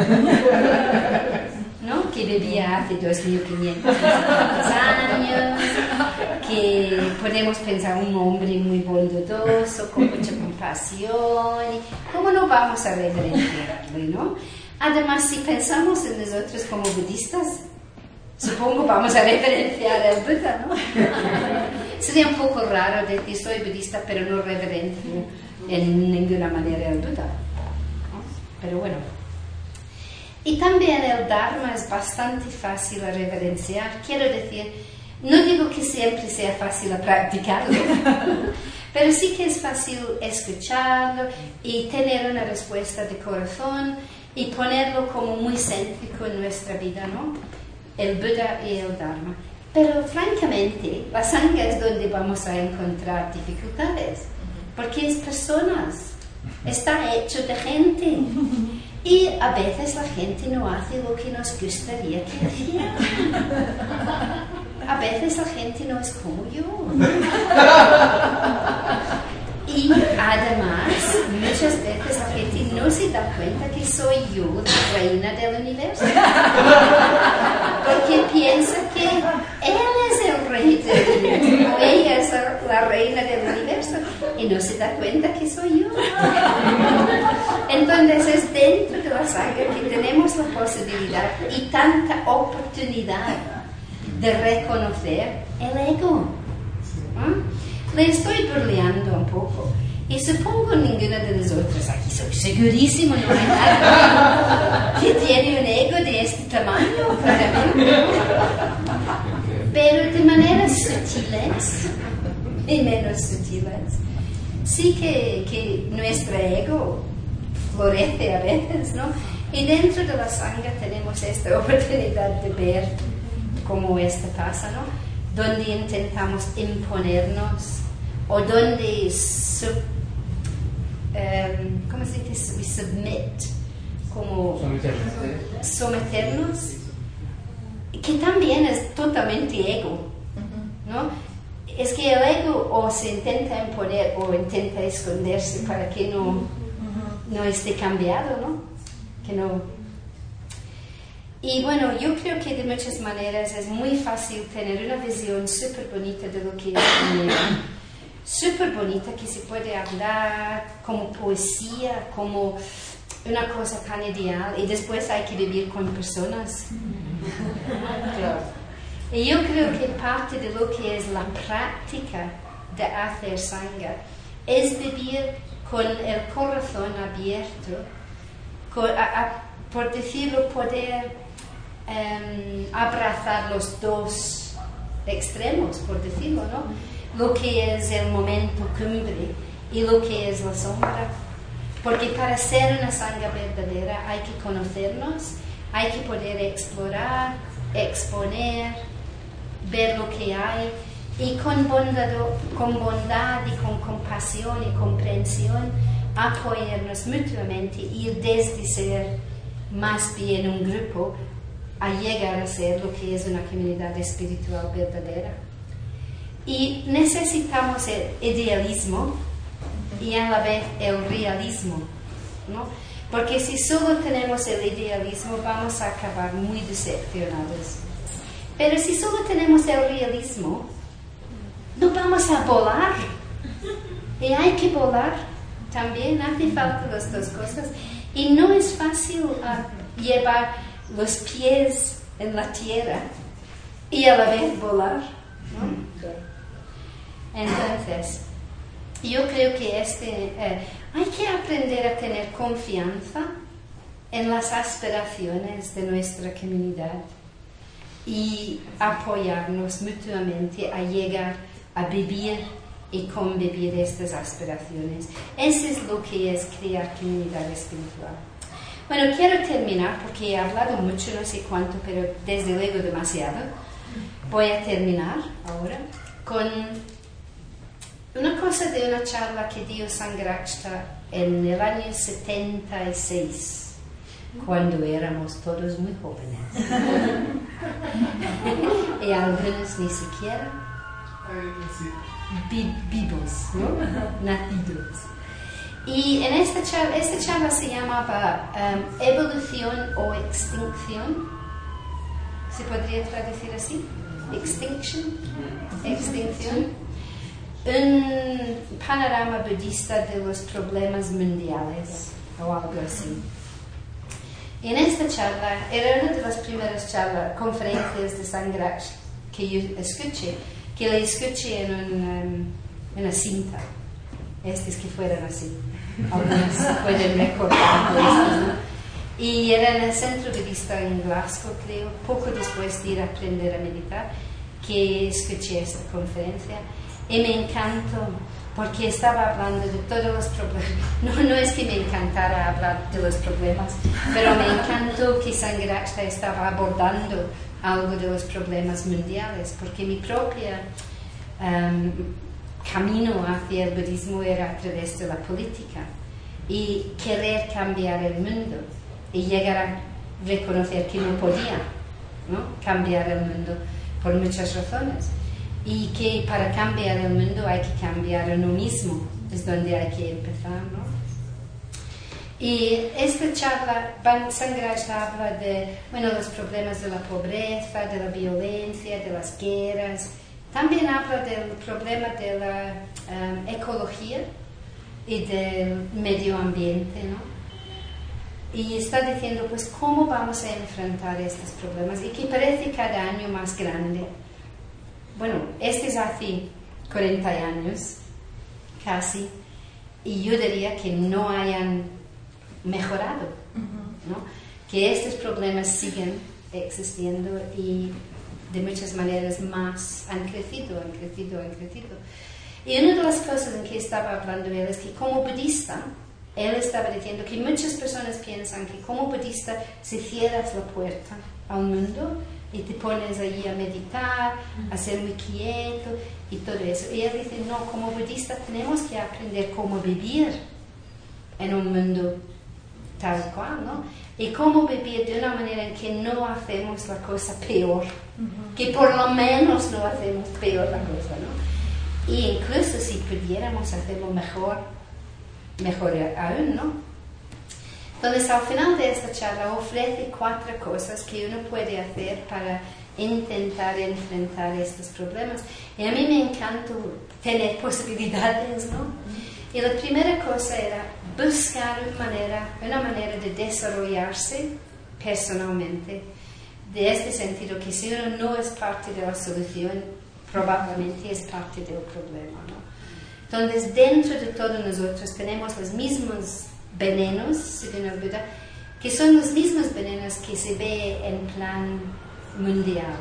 ¿no? Que vivía hace 2500 años, que podemos pensar un hombre muy bondadoso, con mucha compasión. ¿Cómo no vamos a reverenciarle, no? Además, si pensamos en nosotros como budistas, supongo vamos a reverenciar al Buda, ¿no? Sería un poco raro decir soy budista pero no reverencio en ninguna manera al Buda, ¿no? Pero bueno. Y también el Dharma es bastante fácil a reverenciar. Quiero decir, no digo que siempre sea fácil a practicarlo, pero sí que es fácil escucharlo y tener una respuesta de corazón y ponerlo como muy céntrico en nuestra vida, ¿no? El Buda y el Dharma. Pero francamente, la sangha es donde vamos a encontrar dificultades, porque es personas, está hecho de gente. Y a veces la gente no hace lo que nos gustaría que hiciera. A veces la gente no es como yo. cuenta que soy yo la reina del universo. Porque piensa que él es el rey del universo, o ella es la reina del universo, y no se da cuenta que soy yo. Entonces es dentro de la sangha que tenemos la posibilidad y tanta oportunidad de reconocer el ego. Le estoy burleando un poco. Y supongo ninguna de nosotras aquí, soy segurísimo, no hay nadie que tiene un ego de este tamaño, claramente. Pero de maneras sutiles y menos sutiles, sí que nuestro ego florece a veces, ¿no? Y dentro de la sangha tenemos esta oportunidad de ver cómo esto pasa, ¿no? Donde intentamos imponernos o donde ¿cómo se dice? We submit, como someternos, que también es totalmente ego, ¿no? Es que el ego o se intenta imponer o intenta esconderse para que no esté cambiado, ¿no? Que no. Y bueno, yo creo que de muchas maneras es muy fácil tener una visión súper bonita de lo que es el ego. Súper bonita, que se puede hablar como poesía, como una cosa tan ideal, y después hay que vivir con personas. Y yo creo que parte de lo que es la práctica de hacer sangha es vivir con el corazón abierto, por decirlo, poder abrazar los dos extremos, por decirlo, ¿no? Lo que es el momento cumbre y lo que es la sombra. Porque para ser una sangha verdadera hay que conocernos, hay que poder explorar, exponer, ver lo que hay, y con bondad y con compasión y comprensión apoyarnos mutuamente, ir desde ser más bien un grupo a llegar a ser lo que es una comunidad espiritual verdadera. Y necesitamos el idealismo y a la vez el realismo, ¿no? Porque si solo tenemos el idealismo vamos a acabar muy decepcionados. Pero si solo tenemos el realismo, no vamos a volar. Y hay que volar también, hace falta las dos cosas. Y no es fácil llevar los pies en la tierra y a la vez volar, ¿no? Entonces, yo creo que hay que aprender a tener confianza en las aspiraciones de nuestra comunidad y apoyarnos mutuamente a llegar a vivir y convivir estas aspiraciones. Eso es lo que es crear comunidad espiritual. Bueno, quiero terminar porque he hablado mucho, no sé cuánto, pero desde luego demasiado. Voy a terminar ahora con una cosa de una charla que dio Sangharakshita en el año 76, cuando éramos todos muy jóvenes. Y algunos ni siquiera vivos, ¿no? Nacidos. Y en esta charla se llamaba Evolución o Extinción. ¿Se podría traducir así? Extinction, extinción. Un panorama budista de los problemas mundiales o algo así. Y en esta charla, era una de las primeras conferencias de Sangharakshita que yo escuché, que le escuché en una cinta. Estos que fueran así. Algunos pueden recordar de estos, ¿no? Y era en el centro budista en Glasgow, creo, poco después de ir a aprender a meditar, que escuché esta conferencia. Y me encantó, porque estaba hablando de todos los problemas. No es que me encantara hablar de los problemas, pero me encantó que Sangharakshita estaba abordando algo de los problemas mundiales, porque mi propia camino hacia el budismo era a través de la política y querer cambiar el mundo y llegar a reconocer que no podía, ¿no?, cambiar el mundo por muchas razones, y que para cambiar el mundo hay que cambiar uno mismo, es donde hay que empezar, ¿no? Y esta charla, Sangraj habla de, bueno, los problemas de la pobreza, de la violencia, de las guerras. También habla del problema de la ecología y del medio ambiente, ¿no? Y está diciendo, pues, cómo vamos a enfrentar estos problemas y que parece cada año más grande. Bueno, este es hace 40 años, casi, y yo diría que no hayan mejorado, ¿no? Que estos problemas siguen existiendo y de muchas maneras más han crecido. Y una de las cosas en que estaba hablando él es que como budista, él estaba diciendo que muchas personas piensan que como budista si cierras la puerta al mundo y te pones allí a meditar, a ser muy quieto y todo eso. Y él dice, no, como budista tenemos que aprender cómo vivir en un mundo tal cual, ¿no? Y cómo vivir de una manera en que no hacemos la cosa peor, que por lo menos no hacemos peor la cosa, ¿no? Y incluso si pudiéramos hacerlo mejor aún, ¿no? Entonces, al final de esta charla ofrece 4 cosas que uno puede hacer para intentar enfrentar estos problemas. Y a mí me encanta tener posibilidades, ¿no? Y la primera cosa era buscar una manera de desarrollarse personalmente, de este sentido que si uno no es parte de la solución, probablemente es parte del problema, ¿no? Entonces, dentro de todos nosotros tenemos los mismos venenos, según el Buda, que son los mismos venenos que se ve en plan mundial.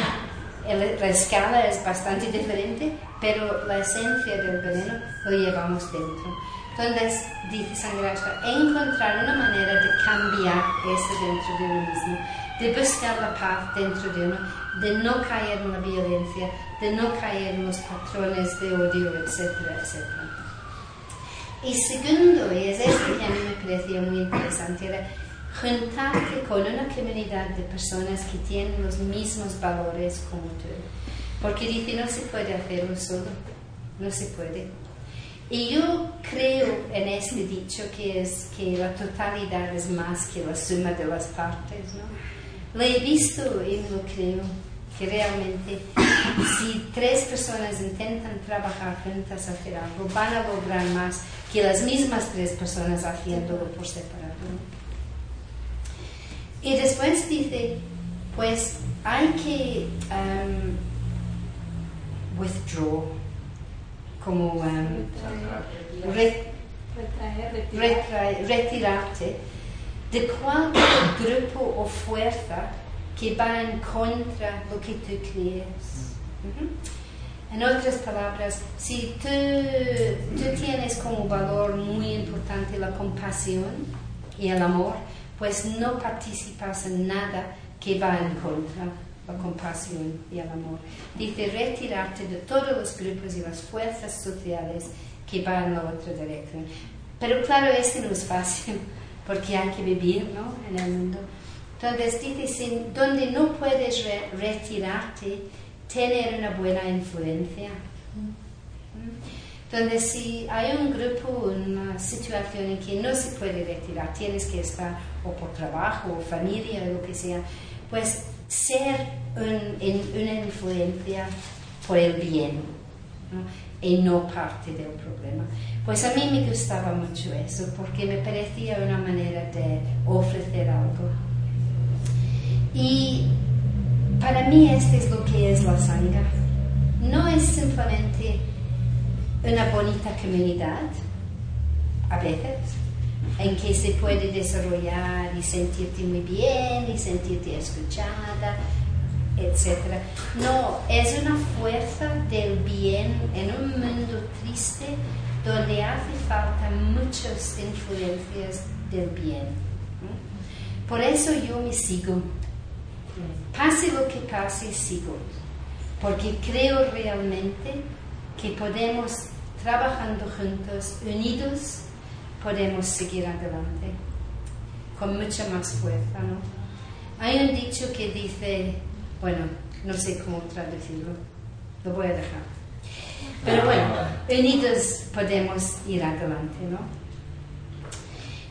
La escala es bastante diferente, pero la esencia del veneno lo llevamos dentro. Entonces, dice Sangraj, encontrar una manera de cambiar eso dentro de uno mismo, de buscar la paz dentro de uno, de no caer en la violencia, de no caer en los patrones de odio, etcétera, etcétera. Y segundo, y es esto que a mí me parecía muy interesante, era juntarte con una comunidad de personas que tienen los mismos valores como tú. Porque dice, no se puede hacerlo solo, no se puede. Y yo creo en este dicho que es que la totalidad es más que la suma de las partes, ¿no? Lo he visto y lo creo, que realmente si 3 personas intentan trabajar juntas a hacer algo, van a lograr más que las mismas 3 personas haciéndolo por separado, ¿no? Y después dice, pues hay que withdraw, como retirarte de cualquier grupo o fuerza que va en contra de lo que tú crees. En otras palabras, si tú tienes como valor muy importante la compasión y el amor, pues no participas en nada que va en contra de la compasión y el amor. Dice retirarte de todos los grupos y las fuerzas sociales que van en la otra dirección. Pero claro, este no es fácil, porque hay que vivir, ¿no?, en el mundo. Entonces dice, donde no puedes retirarte, tener una buena influencia. Entonces, si hay un grupo, una situación en que no se puede retirar, tienes que estar o por trabajo o familia o lo que sea, pues ser una influencia por el bien, ¿no?, y no parte del problema. Pues a mí me gustaba mucho eso, porque me parecía una manera de ofrecer algo. Y para mí este es lo que es la Sangha. No es simplemente una bonita comunidad, a veces, en que se puede desarrollar y sentirte muy bien y sentirte escuchada, etc. No, es una fuerza del bien en un mundo triste donde hace falta muchas influencias del bien. Por eso yo me sigo. Pase lo que pase, sigo. Porque creo realmente que podemos, trabajando juntos, unidos, podemos seguir adelante con mucha más fuerza, ¿no? Hay un dicho que dice, bueno, no sé cómo traducirlo, lo voy a dejar. Pero bueno, unidos podemos ir adelante, ¿no?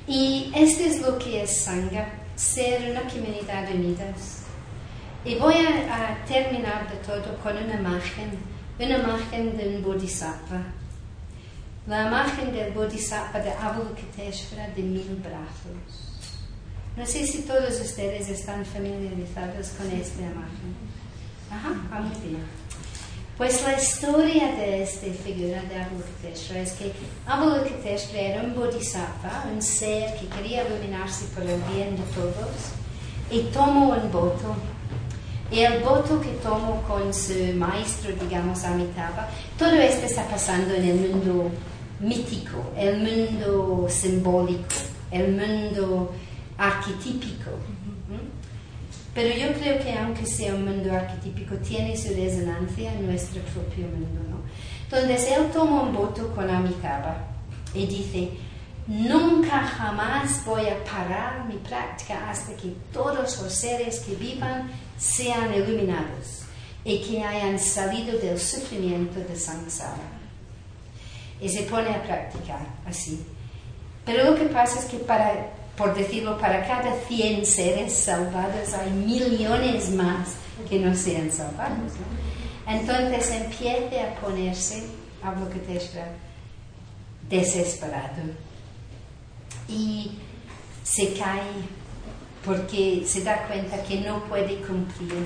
Y esto es lo que es Sangha, ser una comunidad unidas. Y voy a terminar de todo con una imagen de un bodhisattva. La imagen del bodhisattva de Avalokiteshvara de 1000 brazos. No sé si todos ustedes están familiarizados con esta imagen. Ajá, muy bien. Pues la historia de esta figura de Avalokiteshvara es que Avalokiteshvara era un bodhisattva, un ser que quería iluminarse por el bien de todos, y tomó un voto. Y el voto que tomó con su maestro, digamos, Amitabha, todo esto está pasando en el mundo mítico, el mundo simbólico, el mundo arquetípico. Pero yo creo que aunque sea un mundo arquetípico, tiene su resonancia en nuestro propio mundo, ¿no? Entonces él toma un voto con Amitabha y dice: nunca jamás voy a parar mi práctica hasta que todos los seres que vivan sean iluminados y que hayan salido del sufrimiento de samsara. Y se pone a practicar así. Pero lo que pasa es que por decirlo, para cada 100 seres salvados hay millones más que no sean salvados, ¿no? Entonces empieza a ponerse Avalokiteshvara desesperado y se cae porque se da cuenta que no puede cumplir.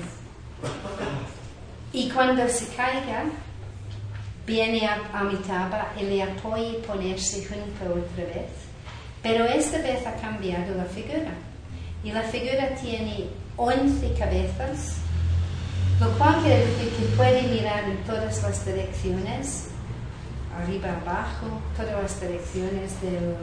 Y cuando se caiga, viene a Amitabha y le apoya a ponerse junto otra vez. Pero esta vez ha cambiado la figura. Y la figura tiene 11 cabezas, lo cual quiere decir que puede mirar en todas las direcciones, arriba, abajo, todas las direcciones del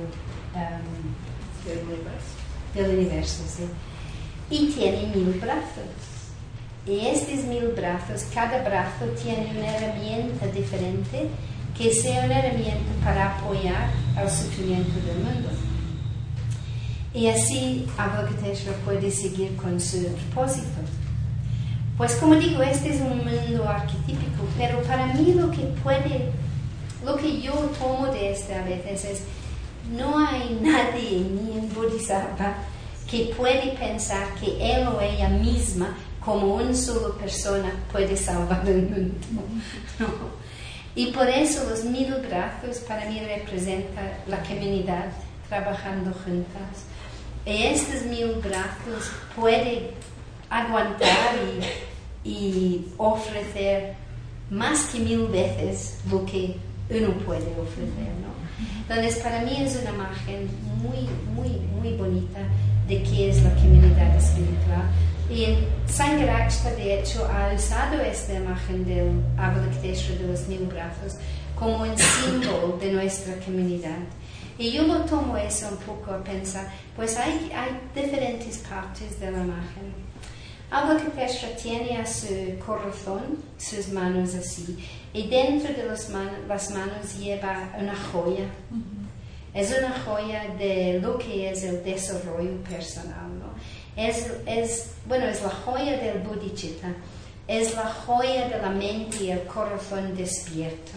universo, sí. Y tiene 1000 brazos. Y estos 1000 brazos, cada brazo tiene una herramienta diferente que sea una herramienta para apoyar al sufrimiento del mundo. Y así Avalokiteshvara puede seguir con su propósito. Pues como digo, este es un mundo arquetípico, pero para mí lo que yo tomo de este a veces es: no hay nadie, ni un bodhisattva, que puede pensar que él o ella misma, como una sola persona, puede salvar el mundo. No. Y por eso los 1000 brazos para mí representan la comunidad trabajando juntas. Y estos 1000 brazos pueden aguantar y ofrecer más que 1000 veces lo que uno puede ofrecer, ¿no? Entonces, para mí es una imagen muy, muy, muy bonita de qué es la comunidad espiritual. Y Sangharakshita, de hecho, ha usado esta imagen del Avalokiteshvara de los 1000 brazos como un símbolo de nuestra comunidad. Y yo lo tomo eso un poco a pensar, pues hay diferentes partes de la imagen. Avalokiteshvara tiene a su corazón sus manos así, y dentro de las manos lleva una joya. Es una joya de lo que es el desarrollo personal, ¿no? Es la joya del bodhicitta, es la joya de la mente y el corazón despierto.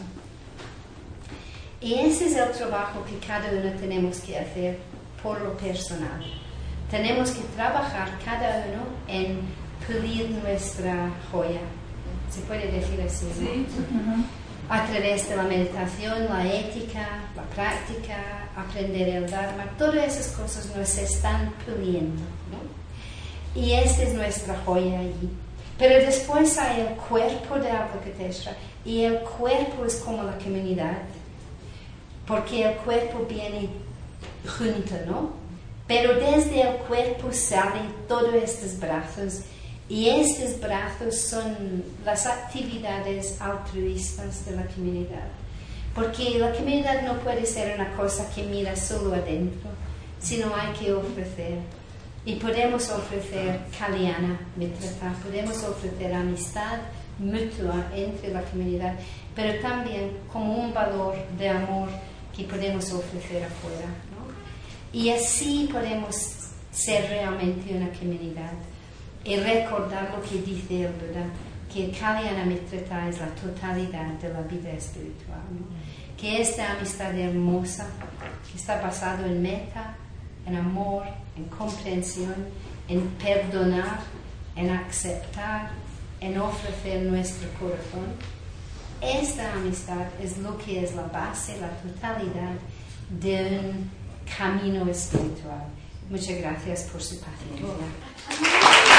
Y ese es el trabajo que cada uno tenemos que hacer por lo personal. Tenemos que trabajar cada uno en pulir nuestra joya. ¿Se puede decir así? ¿No? Sí. A través de la meditación, la ética, la práctica, aprender el Dharma, todas esas cosas nos están puliendo, ¿no? Y esta es nuestra joya allí. Pero después hay el cuerpo de Avalokiteshvara, y el cuerpo es como la comunidad, porque el cuerpo viene junto, ¿no? Pero desde el cuerpo salen todos estos brazos, y estos brazos son las actividades altruistas de la comunidad. Porque la comunidad no puede ser una cosa que mira solo adentro, sino hay que ofrecer. Y podemos ofrecer Kalyana Mitrata, podemos ofrecer amistad mutua entre la comunidad, pero también como un valor de amor que podemos ofrecer afuera, ¿no? Y así podemos ser realmente una comunidad y recordar lo que dice el Buda, que Kalyana Mitrata es la totalidad de la vida espiritual, ¿no? Que esta amistad hermosa, que está basada en metta, en amor, en comprensión, en perdonar, en aceptar, en ofrecer nuestro corazón. Esta amistad es lo que es la base, la totalidad de un camino espiritual. Muchas gracias por su paciencia.